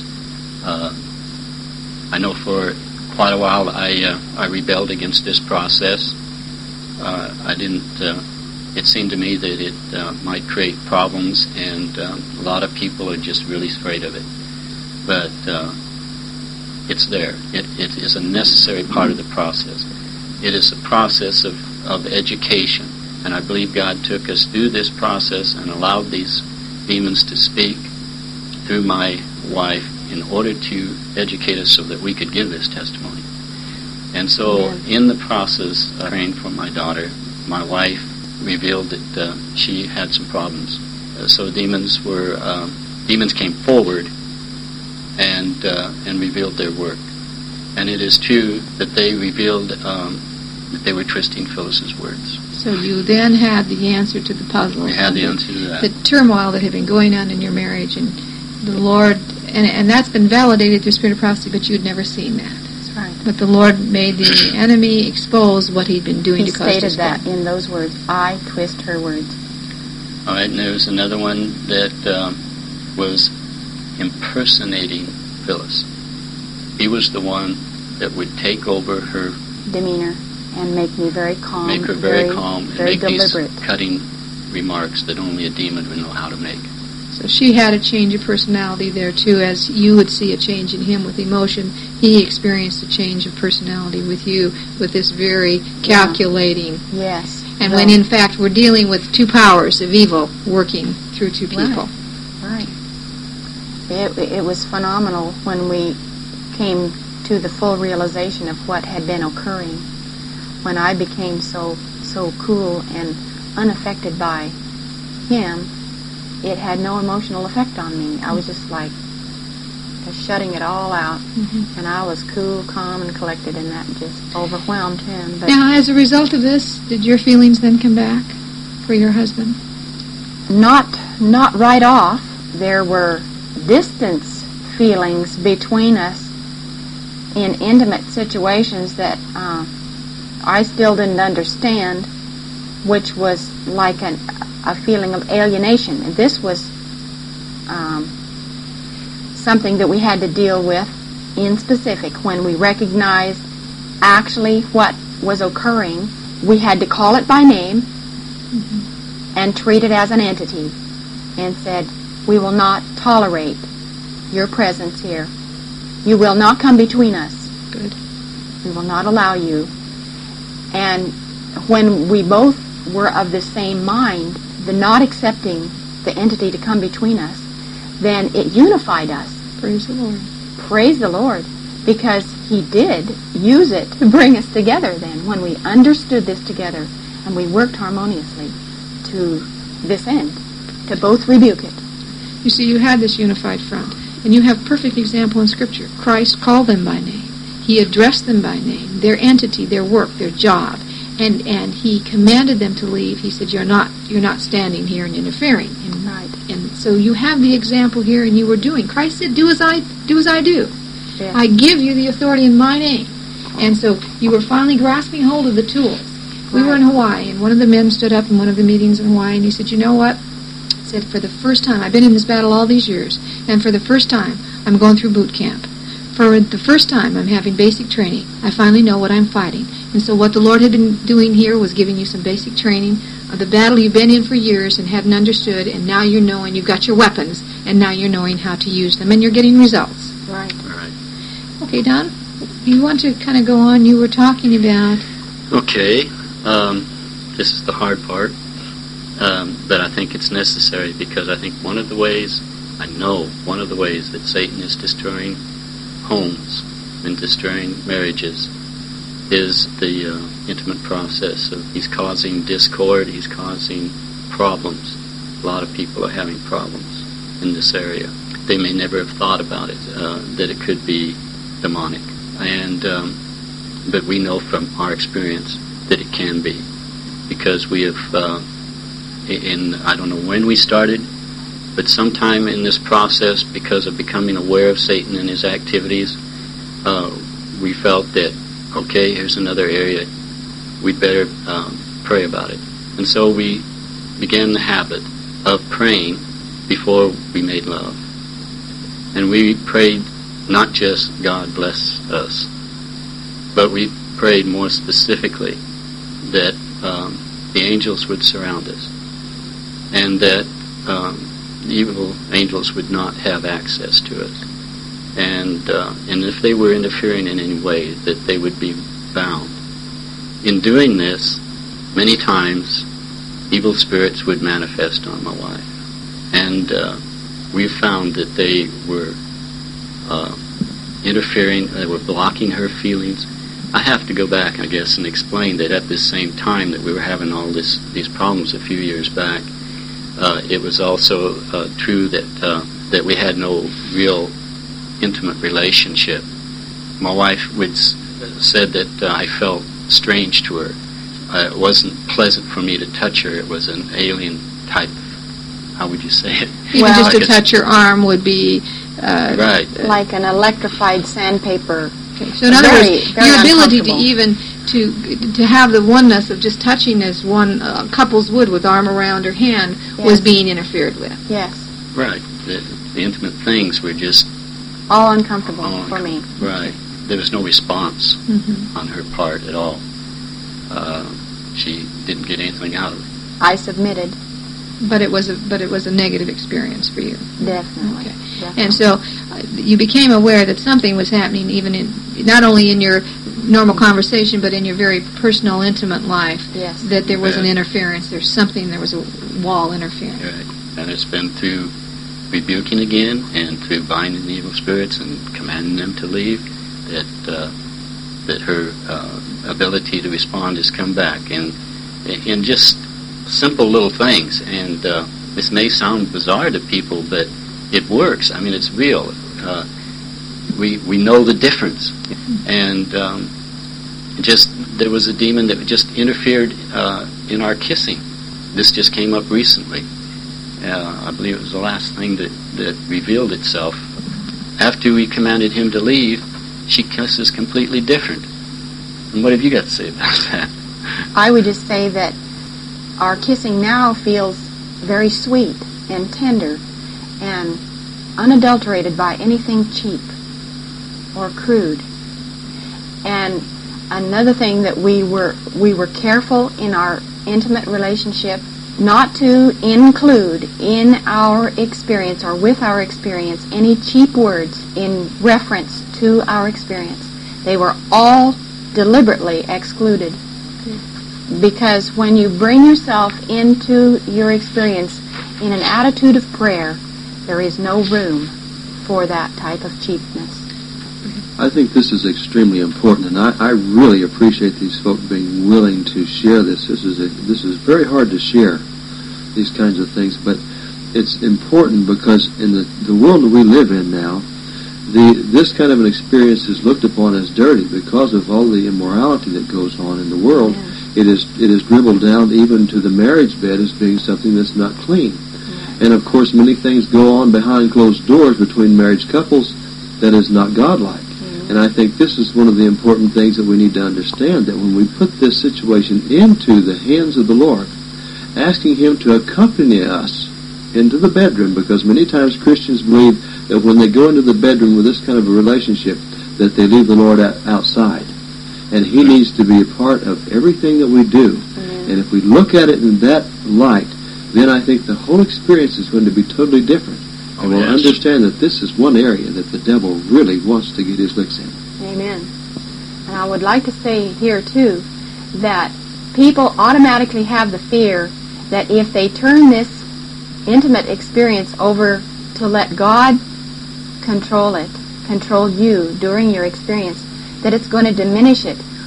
I know for quite a while I rebelled against this process. I didn't. It seemed to me that it might create problems, and a lot of people are just really afraid of it. But it's there. It is a necessary part of the process. It is a process of education, and I believe God took us through this process and allowed these demons to speak through my wife in order to educate us so that we could give this testimony. And so in the process of praying for my daughter, my wife revealed that she had some problems. So demons came forward and revealed their work. And it is true that they revealed that they were twisting Phyllis's words. So you then had the answer to the puzzle. We had the answer to that. The turmoil that had been going on in your marriage, and the Lord, and that's been validated through Spirit of Prophecy, but you'd never seen that. That's right. But the Lord made the enemy expose what he'd been doing He to cause stated discord. that in those words, I twist her words. All right, and there was another one that was impersonating Phyllis. He was the one that would take over her demeanor and make me very calm. Make her very calm and very make deliberate. these cutting remarks that only a demon would know how to make. So she had a change of personality there too, as you would see a change in him with emotion. He experienced a change of personality with you, with this very calculating. Yes. And when in fact we're dealing with two powers of evil working through two people. Right. It was phenomenal when we came to the full realization of what had been occurring. When I became so cool and unaffected by him, it had no emotional effect on me. I was just like shutting it all out, and I was cool, calm, and collected, and that just overwhelmed him. But now, as a result of this, did your feelings then come back for your husband? Not right off. There were distance feelings between us in intimate situations that I still didn't understand, which was like a feeling of alienation. And this was something that we had to deal with in specific. When we recognized actually what was occurring, we had to call it by name and treat it as an entity, and said, we will not tolerate your presence here. You will not come between us. Good. We will not allow you. And when we both were of the same mind, the not accepting the entity to come between us, then it unified us. Praise the Lord. Praise the Lord. Because he did use it to bring us together then, when we understood this together and we worked harmoniously to this end, to both rebuke it. You see, you had this unified front, and you have perfect example in Scripture. Christ called them by name. He addressed them by name, their entity, their work, their job, and he commanded them to leave. He said, "You're not standing here and interfering." And so you have the example here, and you were doing. Christ said, "Do as I do. Yes. I give you the authority in my name." And so you were finally grasping hold of the tools. We were in Hawaii, and one of the men stood up in one of the meetings in Hawaii, and he said, "You know what?" He said, "For the first time, I've been in this battle all these years, and for the first time, I'm going through boot camp. For the first time, I'm having basic training. I finally know what I'm fighting." And so what the Lord had been doing here was giving you some basic training of the battle you've been in for years and hadn't understood, and now you're knowing you've got your weapons, and now you're knowing how to use them, and you're getting results. Right. Okay, Don, you want to kind of go on? You were talking about... Okay, this is the hard part, but I think it's necessary, because I think one of the ways that Satan is destroying homes and destroying marriages is the intimate process of he's causing discord, he's causing problems. A lot of people are having problems in this area. They may never have thought about it, that it could be demonic. And but we know from our experience that it can be, because we have, I don't know when we started, but sometime in this process, because of becoming aware of Satan and his activities, we felt that, okay, here's another area, we'd better pray about it. And so we began the habit of praying before we made love. And we prayed not just God bless us, but we prayed more specifically that the angels would surround us, and that evil angels would not have access to us, and if they were interfering in any way, that they would be bound. In doing this, many times evil spirits would manifest on my wife, and we found that they were interfering, they were blocking her feelings. I have to go back, I guess, and explain that at this same time that we were having all these problems a few years back, it was also true that we had no real intimate relationship. My wife said that I felt strange to her. It wasn't pleasant for me to touch her. It was an alien type. How would you say it? Even just to touch your arm would be right, like an electrified sandpaper. Okay. So in other words, your ability to even to have the oneness of just touching as one couples would with arm around her hand was being interfered with. Yes. Right. The intimate things were just all uncomfortable for me. Right. There was no response on her part at all. She didn't get anything out of it. I submitted. But it was a negative experience for you. Definitely. Okay. Definitely. And so you became aware that something was happening, even in not only in your normal conversation, but in your very personal, intimate life. Yes. That there was an interference. There was a wall interfering. Right. And it's been through rebuking again, and through binding the evil spirits and commanding them to leave, that her ability to respond has come back, and in just simple little things. And this may sound bizarre to people, but it works. I mean, it's real. We know the difference. And there was a demon that just interfered in our kissing. This just came up recently. I believe it was the last thing that revealed itself. After we commanded him to leave, she kisses completely different. And what have you got to say about that? I would just say that our kissing now feels very sweet and tender and unadulterated by anything cheap or crude. And another thing that we were careful in our intimate relationship not to include in our experience or with our experience any cheap words in reference to our experience. They were all deliberately excluded. Because when you bring yourself into your experience in an attitude of prayer, there is no room for that type of cheapness. I think this is extremely important, and I really appreciate these folks being willing to share this. This is very hard to share, these kinds of things, but it's important because in the world that we live in now, this kind of an experience is looked upon as dirty because of all the immorality that goes on in the world. Yeah. It is dribbled down even to the marriage bed as being something that's not clean. Yeah. And of course, many things go on behind closed doors between married couples that is not godlike. And I think this is one of the important things that we need to understand, that when we put this situation into the hands of the Lord, asking Him to accompany us into the bedroom, because many times Christians believe that when they go into the bedroom with this kind of a relationship, that they leave the Lord outside. And He needs to be a part of everything that we do. And if we look at it in that light, then I think the whole experience is going to be totally different. And we'll understand that this is one area that the devil really wants to get his licks in. Amen. And I would like to say here, too, that people automatically have the fear that if they turn this intimate experience over to let God control you during your experience, that it's going to diminish it,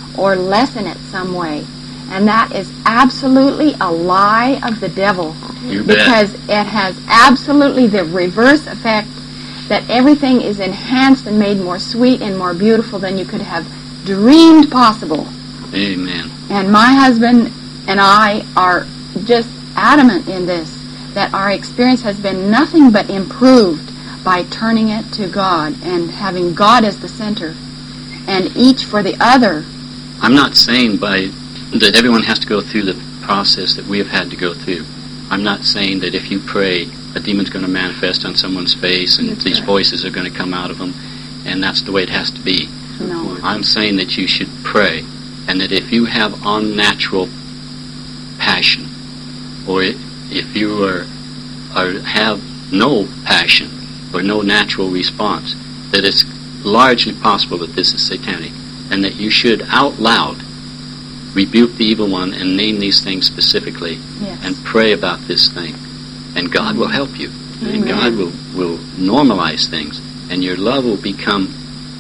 or lessen it some way. And that is absolutely a lie of the devil. You bet. Because it has absolutely the reverse effect, that everything is enhanced and made more sweet and more beautiful than you could have dreamed possible. Amen. And my husband and I are just adamant in this, that our experience has been nothing but improved by turning it to God and having God as the center, and each for the other. I'm not saying that everyone has to go through the process that we have had to go through. I'm not saying that if you pray, a demon's going to manifest on someone's face and That's these right. voices are going to come out of them, and that's the way it has to be. No. I'm saying that you should pray, and that if you have unnatural passion, or if you have no passion or no natural response, that it's largely possible that this is satanic, and that you should out loud rebuke the evil one and name these things specifically, Yes. and pray about this thing, and God will help you, and Amen. God will normalize things, and your love will become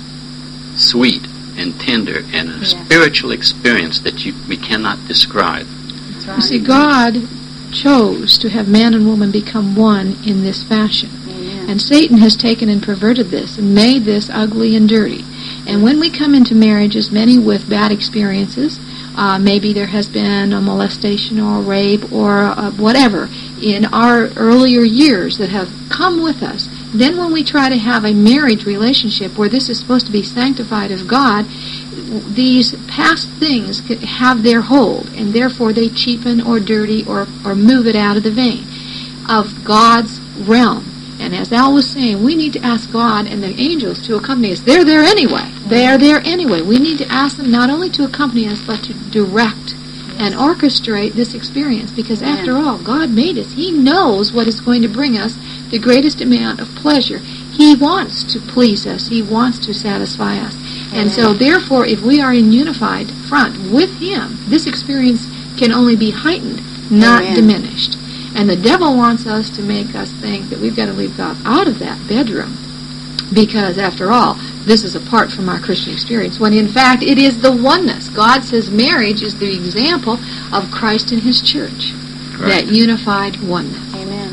sweet and tender and a Yes. spiritual experience that we cannot describe. That's You right. see, God chose to have man and woman become one in this fashion. Amen. And Satan has taken and perverted this and made this ugly and dirty. And when we come into marriages, many with bad experiences, maybe there has been a molestation or a rape or whatever in our earlier years that have come with us. Then when we try to have a marriage relationship where this is supposed to be sanctified of God, these past things have their hold, and therefore they cheapen or dirty or move it out of the vein of God's realm. And as Al was saying, we need to ask God and the angels to accompany us. They're there anyway. They are there anyway. We need to ask them not only to accompany us, but to direct and orchestrate this experience. Because after all, God made us. He knows what is going to bring us the greatest amount of pleasure. He wants to please us. He wants to satisfy us. And so, therefore, if we are in unified front with Him, this experience can only be heightened, not Amen. diminished. And the devil wants us to make us think that we've got to leave God out of that bedroom. Because, after all, this is apart from our Christian experience, when in fact it is the oneness. God says marriage is the example of Christ and His church. Correct. That unified oneness. Amen.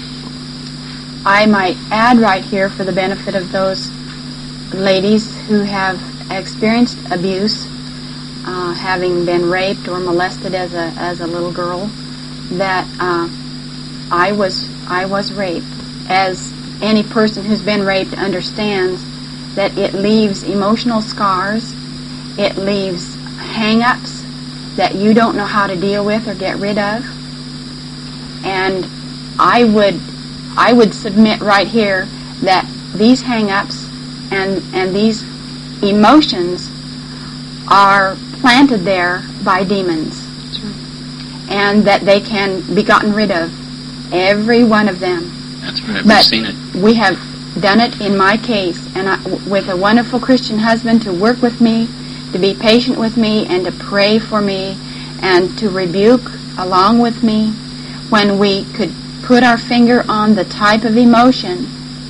I might add right here, for the benefit of those ladies who have experienced abuse, having been raped or molested as a little girl, that I was raped. As any person who's been raped understands, that it leaves emotional scars, it leaves hang-ups that you don't know how to deal with or get rid of. And I would submit right here that these hang-ups and these emotions are planted there by demons, That's right. and that they can be gotten rid of, every one of them. That's right. We've But seen it. we have done it in my case, and with a wonderful Christian husband to work with me, to be patient with me, and to pray for me, and to rebuke along with me. When we could put our finger on the type of emotion,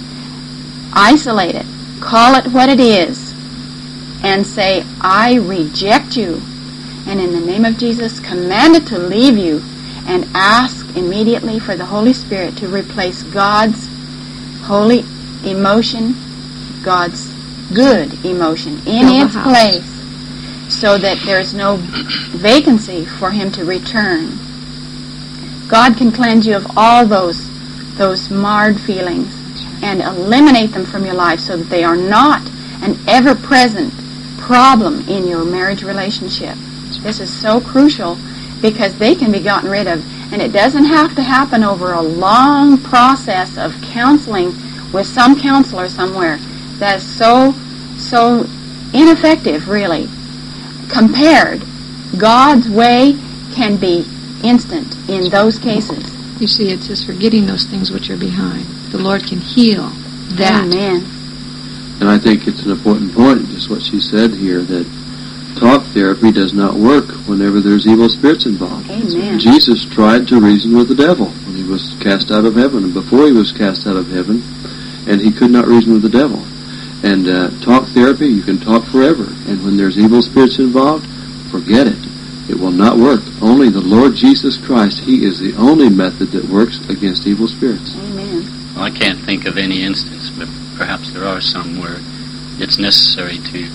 isolate it, call it what it is, and say, I reject you, and in the name of Jesus, command it to leave you, and ask immediately for the Holy Spirit to replace God's holy emotion, God's good emotion in Fill the its house. place, so that there's no vacancy for Him to return. God can cleanse you of all those marred feelings and eliminate them from your life so that they are not an ever-present problem in your marriage relationship. This is so crucial because they can be gotten rid of. And it doesn't have to happen over a long process of counseling with some counselor somewhere. That's so ineffective, really. Compared, God's way can be instant in those cases. You see, it says, forgetting those things which are behind. The Lord can heal that. Amen. And I think it's an important point, just what she said here, that talk therapy does not work whenever there's evil spirits involved. Amen. Jesus tried to reason with the devil when he was cast out of heaven, and before he was cast out of heaven, and he could not reason with the devil. And talk therapy, you can talk forever. And when there's evil spirits involved, forget it. It will not work. Only the Lord Jesus Christ, He is the only method that works against evil spirits. Amen. Well, I can't think of any instance, but perhaps there are some where it's necessary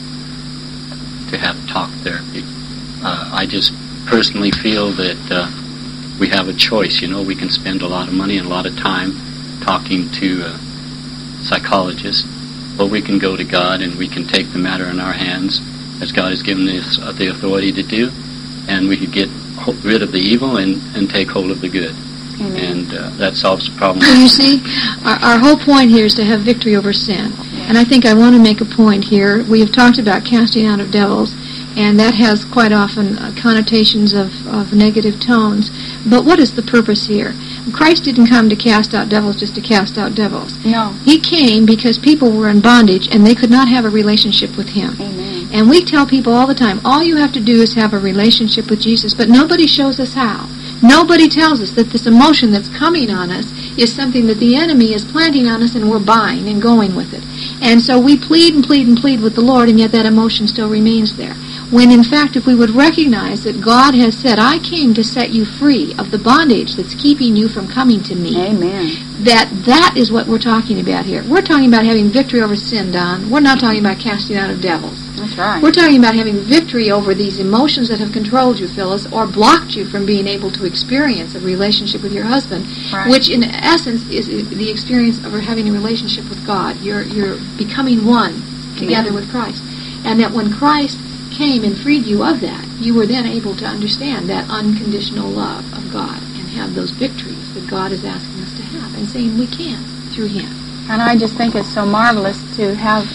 to have talk therapy. I just personally feel that we have a choice. You know, we can spend a lot of money and a lot of time talking to psychologists, or we can go to God and we can take the matter in our hands, as God has given us the authority to do, and we can get rid of the evil and take hold of the good. Amen. And that solves the problem. So you see, our whole point here is to have victory over sin. And I think I want to make a point here. We have talked about casting out of devils, and that has quite often connotations of negative tones. But what is the purpose here? Christ didn't come to cast out devils just to cast out devils. No. He came because people were in bondage and they could not have a relationship with Him. Amen. And we tell people all the time, all you have to do is have a relationship with Jesus, but nobody shows us how. Nobody tells us that this emotion that's coming on us is something that the enemy is planting on us and we're buying and going with it. And so we plead and plead and plead with the Lord, and yet that emotion still remains there. When in fact, if we would recognize that God has said, I came to set you free of the bondage that's keeping you from coming to me. Amen. That is what we're talking about here. We're talking about having victory over sin, Don. We're not talking about casting out of devils. That's right. We're talking about having victory over these emotions that have controlled you, Phyllis, or blocked you from being able to experience a relationship with your husband, Right. which in essence is the experience of having a relationship with God. You're becoming one together Amen. with Christ. And that when Christ came and freed you of that, you were then able to understand that unconditional love of God and have those victories that God is asking us to have and saying we can through Him. And I just think it's so marvelous to have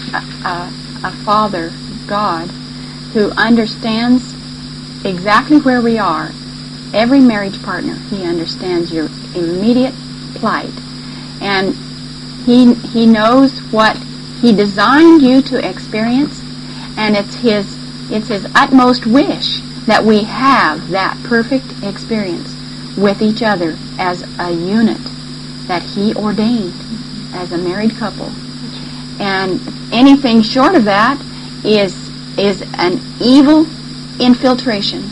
a Father, God, who understands exactly where we are. Every marriage partner, He understands your immediate plight. And He knows what He designed you to experience, and it's His utmost wish that we have that perfect experience with each other as a unit that He ordained as a married couple. And anything short of that is an evil infiltration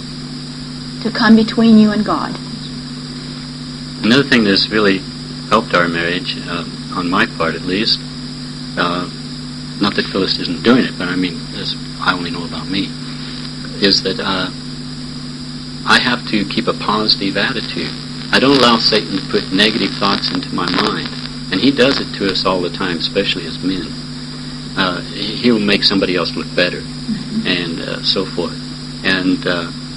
to come between you and God. Another thing that's really helped our marriage, on my part at least, not that Phyllis isn't doing it, but I mean, as I only know about me, is that I have to keep a positive attitude. I don't allow Satan to put negative thoughts into my mind. And he does it to us all the time, especially as men. He'll make somebody else look better, and so forth. And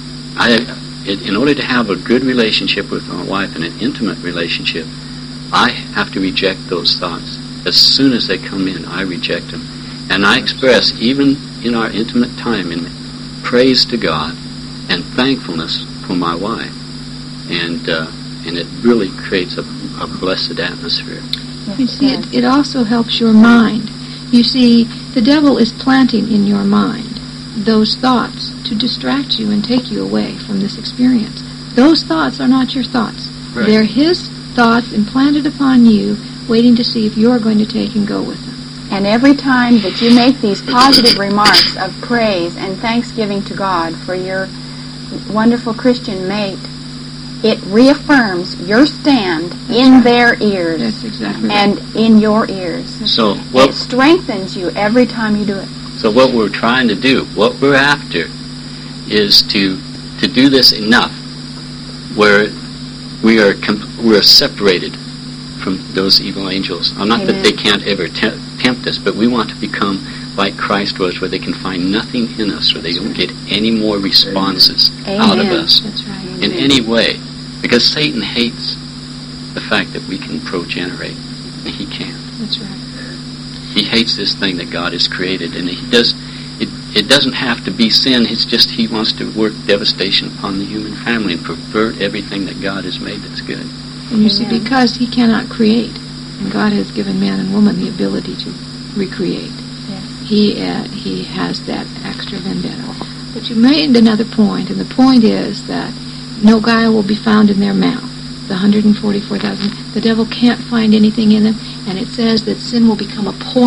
in order to have a good relationship with my wife and an intimate relationship, I have to reject those thoughts. As soon as they come in, I reject them. And I express, even in our intimate time, in praise to God and thankfulness for my wife. And it really creates a blessed atmosphere. You see, it also helps your mind. You see, the devil is planting in your mind those thoughts to distract you and take you away from this experience. Those thoughts are not your thoughts. Right. They're his thoughts implanted upon you, waiting to see if you're going to take and go with them. And every time that you make these positive remarks of praise and thanksgiving to God for your wonderful Christian mate, it reaffirms your stand in their ears. That's exactly right. And in your ears. So It strengthens you every time you do it. So what we're trying to do, what we're after, is to do this enough where we're separated from those evil angels. Not that they can't ever tempt us, but we want to become like Christ was, where they can find nothing in us, where they don't get any more responses out of us That's right. in any way. Because Satan hates the fact that we can progenerate, and he can't. That's right. He hates this thing that God has created, and he does. It doesn't have to be sin. It's just he wants to work devastation upon the human family and pervert everything that God has made that's good. And you see, because he cannot create, and God has given man and woman the ability to recreate, he has that extra vendetta. But you made another point, and the point is that no guile will be found in their mouth. The 144,000, the devil can't find anything in them, and it says that sin will become abhorrent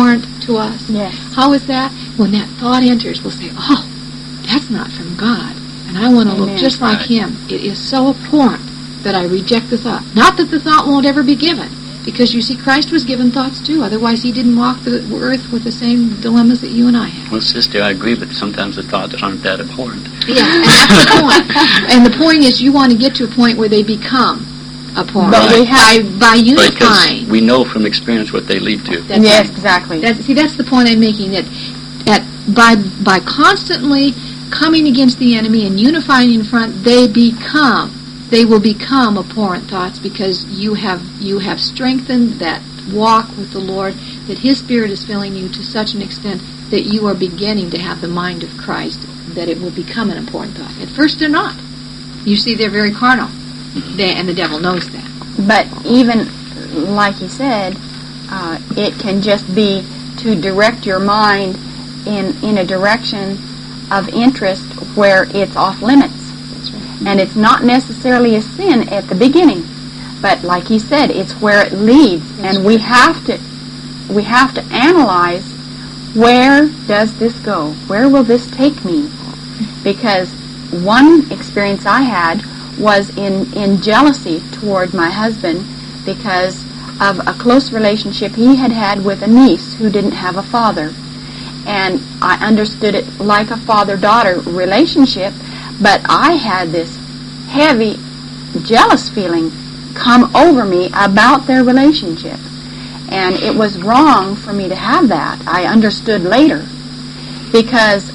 to us? Yes. How is that? When that thought enters, we'll say, oh, that's not from God, and I want to look Amen. just like Right. Him. It is so abhorrent that I reject the thought. Not that the thought won't ever be given, because you see, Christ was given thoughts too. Otherwise, He didn't walk the earth with the same dilemmas that you and I have. Well, sister, I agree, but sometimes the thoughts aren't that abhorrent. Yeah, and that's the point. And the point is, you want to get to a point where they become abhorrent. But we have- by Because unifying. we know from experience what they lead to. That's Yes, right. exactly. That's the point I'm making. That by constantly coming against the enemy and unifying in front, they will become abhorrent thoughts, because you have strengthened that walk with the Lord, that His Spirit is filling you to such an extent that you are beginning to have the mind of Christ, that it will become an abhorrent thought. At first, they're not. You see, they're very carnal, and the devil knows that. But even like he said, it can just be to direct your mind in a direction of interest where it's off limits. That's right. And it's not necessarily a sin at the beginning, but like he said, it's where it leads. That's And we have to analyze, where does this go? Where will this take me? Because one experience I had was in jealousy toward my husband, because of a close relationship he had with a niece who didn't have a father. And I understood it like a father-daughter relationship, but I had this heavy, jealous feeling come over me about their relationship. And it was wrong for me to have that. I understood later, because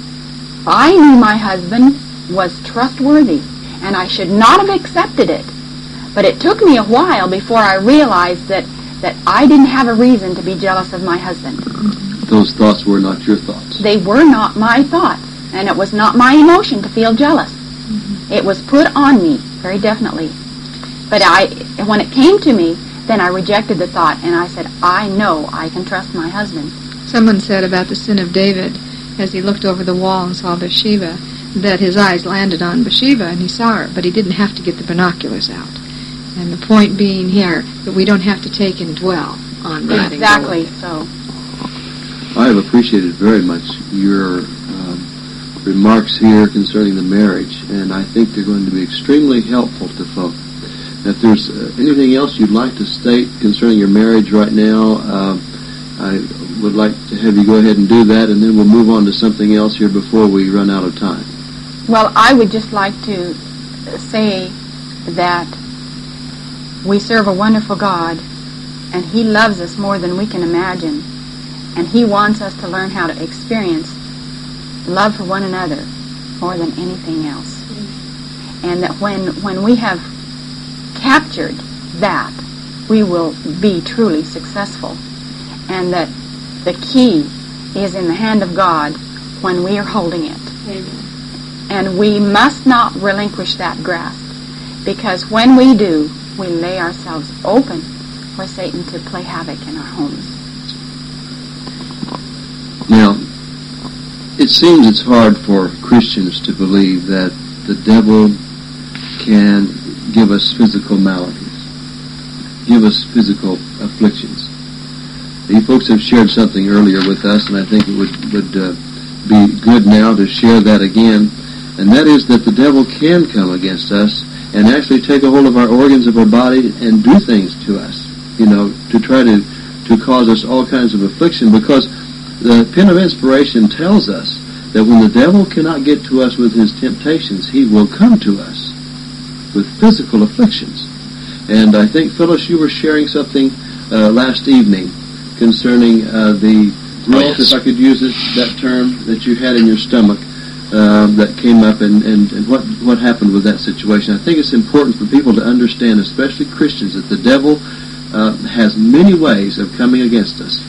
I knew my husband was trustworthy, and I should not have accepted it. But it took me a while before I realized that I didn't have a reason to be jealous of my husband. Those thoughts were not your thoughts. They were not my thoughts, and it was not my emotion to feel jealous. It was put on me, very definitely. But when it came to me, then I rejected the thought, and I said, I know I can trust my husband. Someone said about the sin of David, as he looked over the wall and saw Bathsheba, that his eyes landed on Bathsheba and he saw her, but he didn't have to get the binoculars out. And the point being here that we don't have to take and dwell on that. Exactly. So I have appreciated very much your remarks here concerning the marriage, and I think they're going to be extremely helpful to folks. If there's anything else you'd like to state concerning your marriage right now, I would like to have you go ahead and do that, and then we'll move on to something else here before we run out of time. well, I would just like to say that we serve a wonderful God, and He loves us more than we can imagine, and He wants us to learn how to experience love for one another more than anything else. And that when we have captured that, we will be truly successful, and that the key is in the hand of God when we are holding it. Amen. And we must not relinquish that grasp, because when we do, we lay ourselves open for Satan to play havoc in our homes. Now, it seems it's hard for Christians to believe that the devil can give us physical maladies, give us physical afflictions. You folks have shared something earlier with us, and I think it would be good now to share that again, and that is that the devil can come against us and actually take a hold of our organs of our body and do things to us, to try to cause us all kinds of affliction, because the pen of inspiration tells us that when the devil cannot get to us with his temptations, he will come to us with physical afflictions. And I think, Phyllis, you were sharing something last evening concerning the growth, yes. if I could use that term, that you had in your stomach that came up, and what happened with that situation. I think it's important for people to understand, especially Christians, that the devil has many ways of coming against us.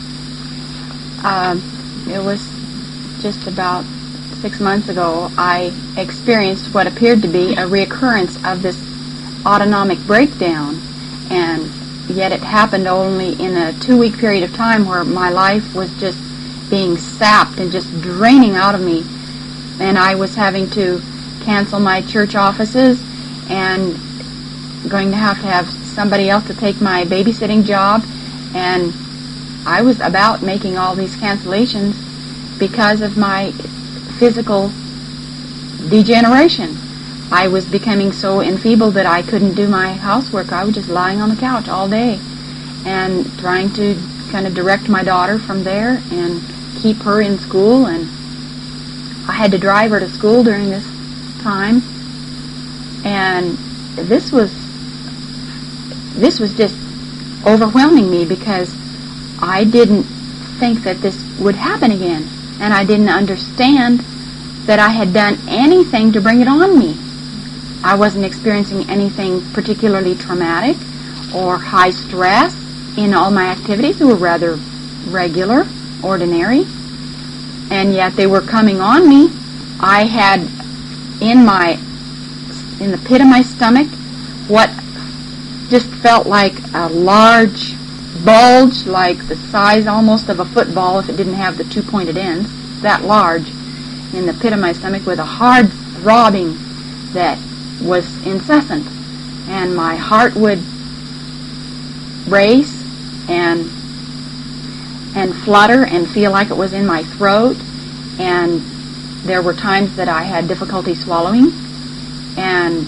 It was just about 6 months ago, I experienced what appeared to be a reoccurrence of this autonomic breakdown, and yet it happened only in a 2-week period of time, where my life was just being sapped and just draining out of me, and I was having to cancel my church offices and going to have somebody else to take my babysitting job, and I was about making all these cancellations because of my physical degeneration. I was becoming so enfeebled that I couldn't do my housework. I was just lying on the couch all day and trying to kind of direct my daughter from there and keep her in school. And I had to drive her to school during this time. And this was just overwhelming me because I didn't think that this would happen again. And I didn't understand that I had done anything to bring it on me. I wasn't experiencing anything particularly traumatic or high stress in all my activities. They were rather regular, ordinary, and yet they were coming on me. I had in the pit of my stomach what just felt like a large bulge, like the size almost of a football if it didn't have the two pointed ends, that large in the pit of my stomach with a hard throbbing that was incessant, and my heart would race and flutter and feel like it was in my throat, and there were times that I had difficulty swallowing, and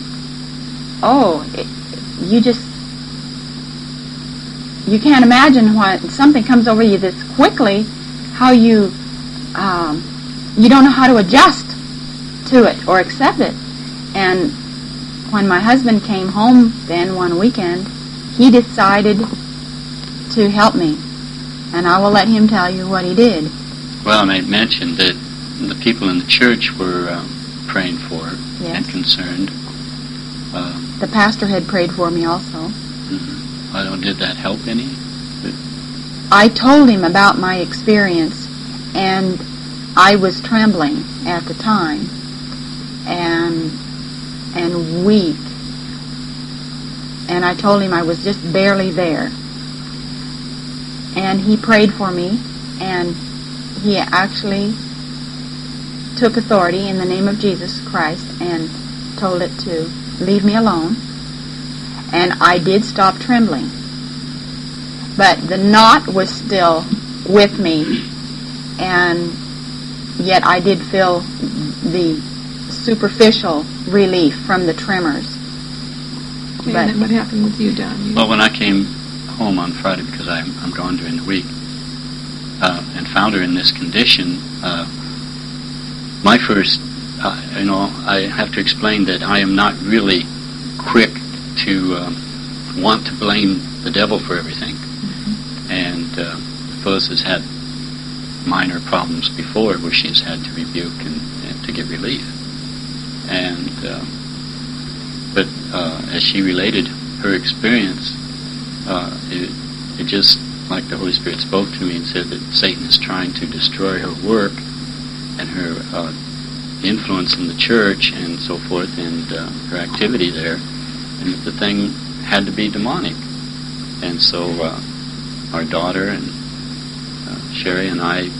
you can't imagine when something comes over you this quickly, how you don't know how to adjust to it or accept it. And when my husband came home then one weekend, he decided to help me. And I will let him tell you what he did. Well, I mentioned that the people in the church were praying for her and concerned. The pastor had prayed for me also. Mm-hmm. Did that help any? I told him about my experience, and I was trembling at the time and weak. And I told him I was just barely there. And he prayed for me, and he actually took authority in the name of Jesus Christ and told it to leave me alone. And I did stop trembling. But the knot was still with me, and yet I did feel the superficial relief from the tremors. Okay, and then what happened with you, Don? Well, when I came home on Friday, because I'm gone during the week, and found her in this condition, my first, I have to explain that I am not really quick to want to blame the devil for everything. Mm-hmm. And Phyllis has had minor problems before where she's had to rebuke and to get relief. And but as she related her experience, it just, like the Holy Spirit spoke to me and said that Satan is trying to destroy her work and her influence in the church and so forth, and her activity there, and that the thing had to be demonic. And so our daughter and Sherry and I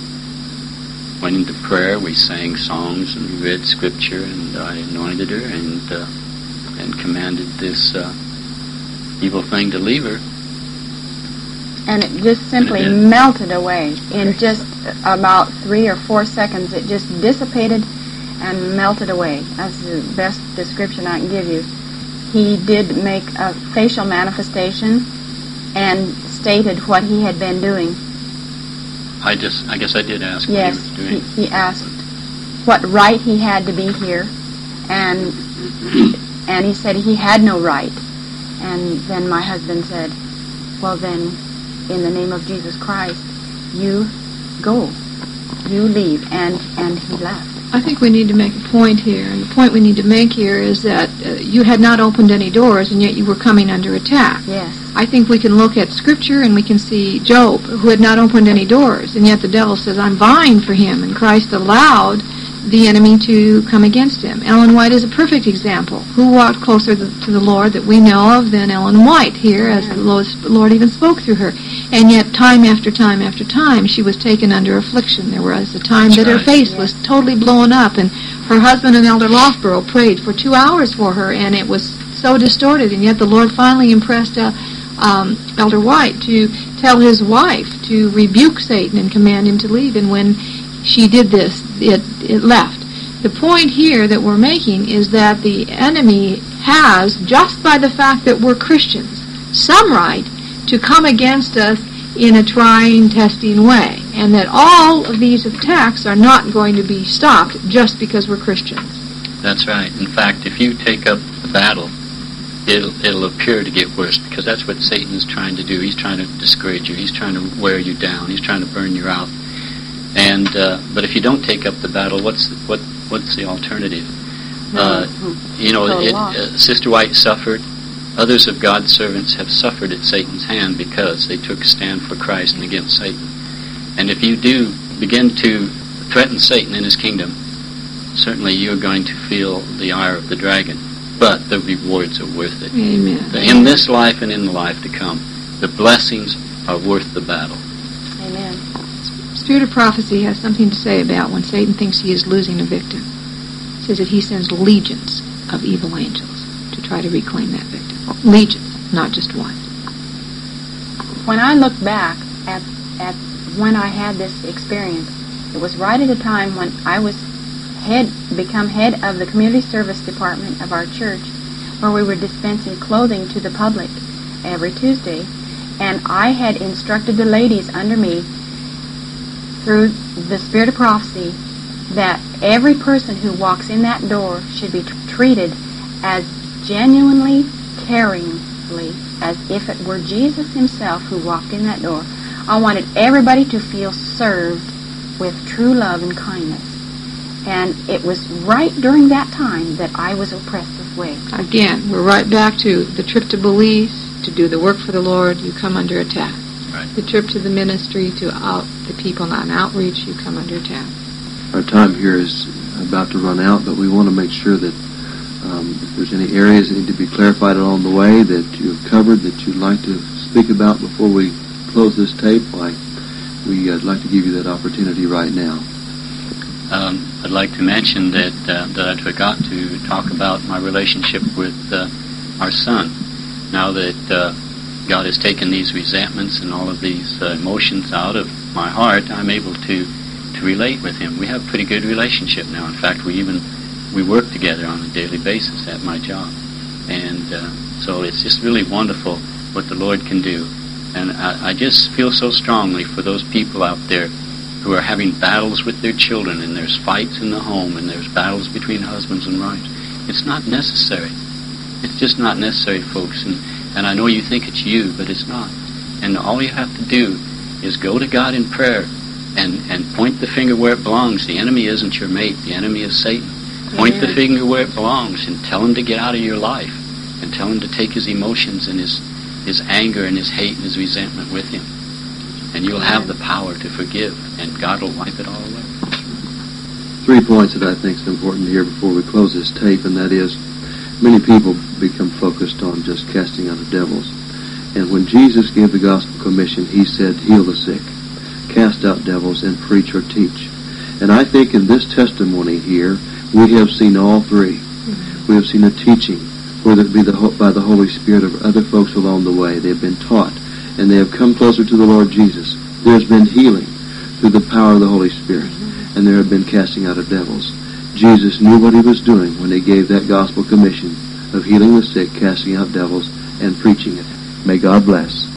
went into prayer. We sang songs and we read scripture, and I anointed her and commanded this evil thing to leave her. And it just simply melted away in just about 3 or 4 seconds. It just dissipated and melted away. That's the best description I can give you. He did make a facial manifestation and stated what he had been doing. I guess I did ask what he was doing. He asked what right he had to be here, and he said he had no right. And then my husband said, well then, in the name of Jesus Christ, you go, you leave, and he left. I think we need to make a point here, and the point we need to make here is that you had not opened any doors, and yet you were coming under attack. Yes. I think we can look at Scripture, and we can see Job, who had not opened any doors, and yet the devil says, I'm vying for him, and Christ allowed the enemy to come against him. Ellen White is a perfect example. Who walked closer to the Lord that we know of than Ellen White here, as the Lord even spoke through her. And yet, time after time after time, she was taken under affliction. There was a time that her face was totally blown up, and her husband and Elder Loughborough prayed for 2 hours for her, and it was so distorted, and yet the Lord finally impressed Elder White to tell his wife to rebuke Satan and command him to leave. And when she did this, it left. The point here that we're making is that the enemy has, just by the fact that we're Christians, some right to come against us in a trying, testing way, and that all of these attacks are not going to be stopped just because we're Christians. That's right. In fact, if you take up the battle, it'll appear to get worse, because that's what Satan is trying to do. He's trying to discourage you. He's trying to wear you down. He's trying to burn you out. And but if you don't take up the battle, what's the alternative? Sister White suffered. Others of God's servants have suffered at Satan's hand because they took a stand for Christ and against Satan. And if you do begin to threaten Satan and his kingdom, certainly you're going to feel the ire of the dragon. But the rewards are worth it. Amen. In this life and in the life to come, the blessings are worth the battle. Amen. Spirit of prophecy has something to say about when Satan thinks he is losing a victim. It says that he sends legions of evil angels to try to reclaim that victim. Legions, not just one. When I look back at when I had this experience, it was right at a time when I was become head of the community service department of our church, where we were dispensing clothing to the public every Tuesday, and I had instructed the ladies under me through the Spirit of prophecy that every person who walks in that door should be treated as genuinely, caringly, as if it were Jesus himself who walked in that door. I wanted everybody to feel served with true love and kindness. And it was right during that time that I was oppressed this way. Again, we're right back to the trip to Belize, to do the work for the Lord, you come under attack. Right. The trip to the ministry, to out the people on outreach, you come under attack. Our time here is about to run out, but we want to make sure that if there's any areas that need to be clarified along the way that you've covered that you'd like to speak about before we close this tape, we'd like to give you that opportunity right now. I'd like to mention that I forgot to talk about my relationship with our son. Now that God has taken these resentments and all of these emotions out of my heart, I'm able to relate with him. We have a pretty good relationship now. In fact, we work together on a daily basis at my job. And so it's just really wonderful what the Lord can do. And I just feel so strongly for those people out there who are having battles with their children, and there's fights in the home, and there's battles between husbands and wives. It's not necessary. It's just not necessary, folks. And I know you think it's you, but it's not. And all you have to do is go to God in prayer and point the finger where it belongs. The enemy isn't your mate. The enemy is Satan. Point the finger where it belongs and tell him to get out of your life, and tell him to take his emotions and his anger and his hate and his resentment with him. And you'll have the power to forgive, and God will wipe it all away. 3 points that I think is important to hear before we close this tape, and that is, many people become focused on just casting out of devils. And when Jesus gave the gospel commission, he said, heal the sick, cast out devils, and preach or teach. And I think in this testimony here, we have seen all three. We have seen a teaching, whether it be by the Holy Spirit of other folks along the way. They have been taught, and they have come closer to the Lord Jesus. There's been healing through the power of the Holy Spirit, and there have been casting out of devils. Jesus knew what he was doing when he gave that gospel commission of healing the sick, casting out devils, and preaching it. May God bless.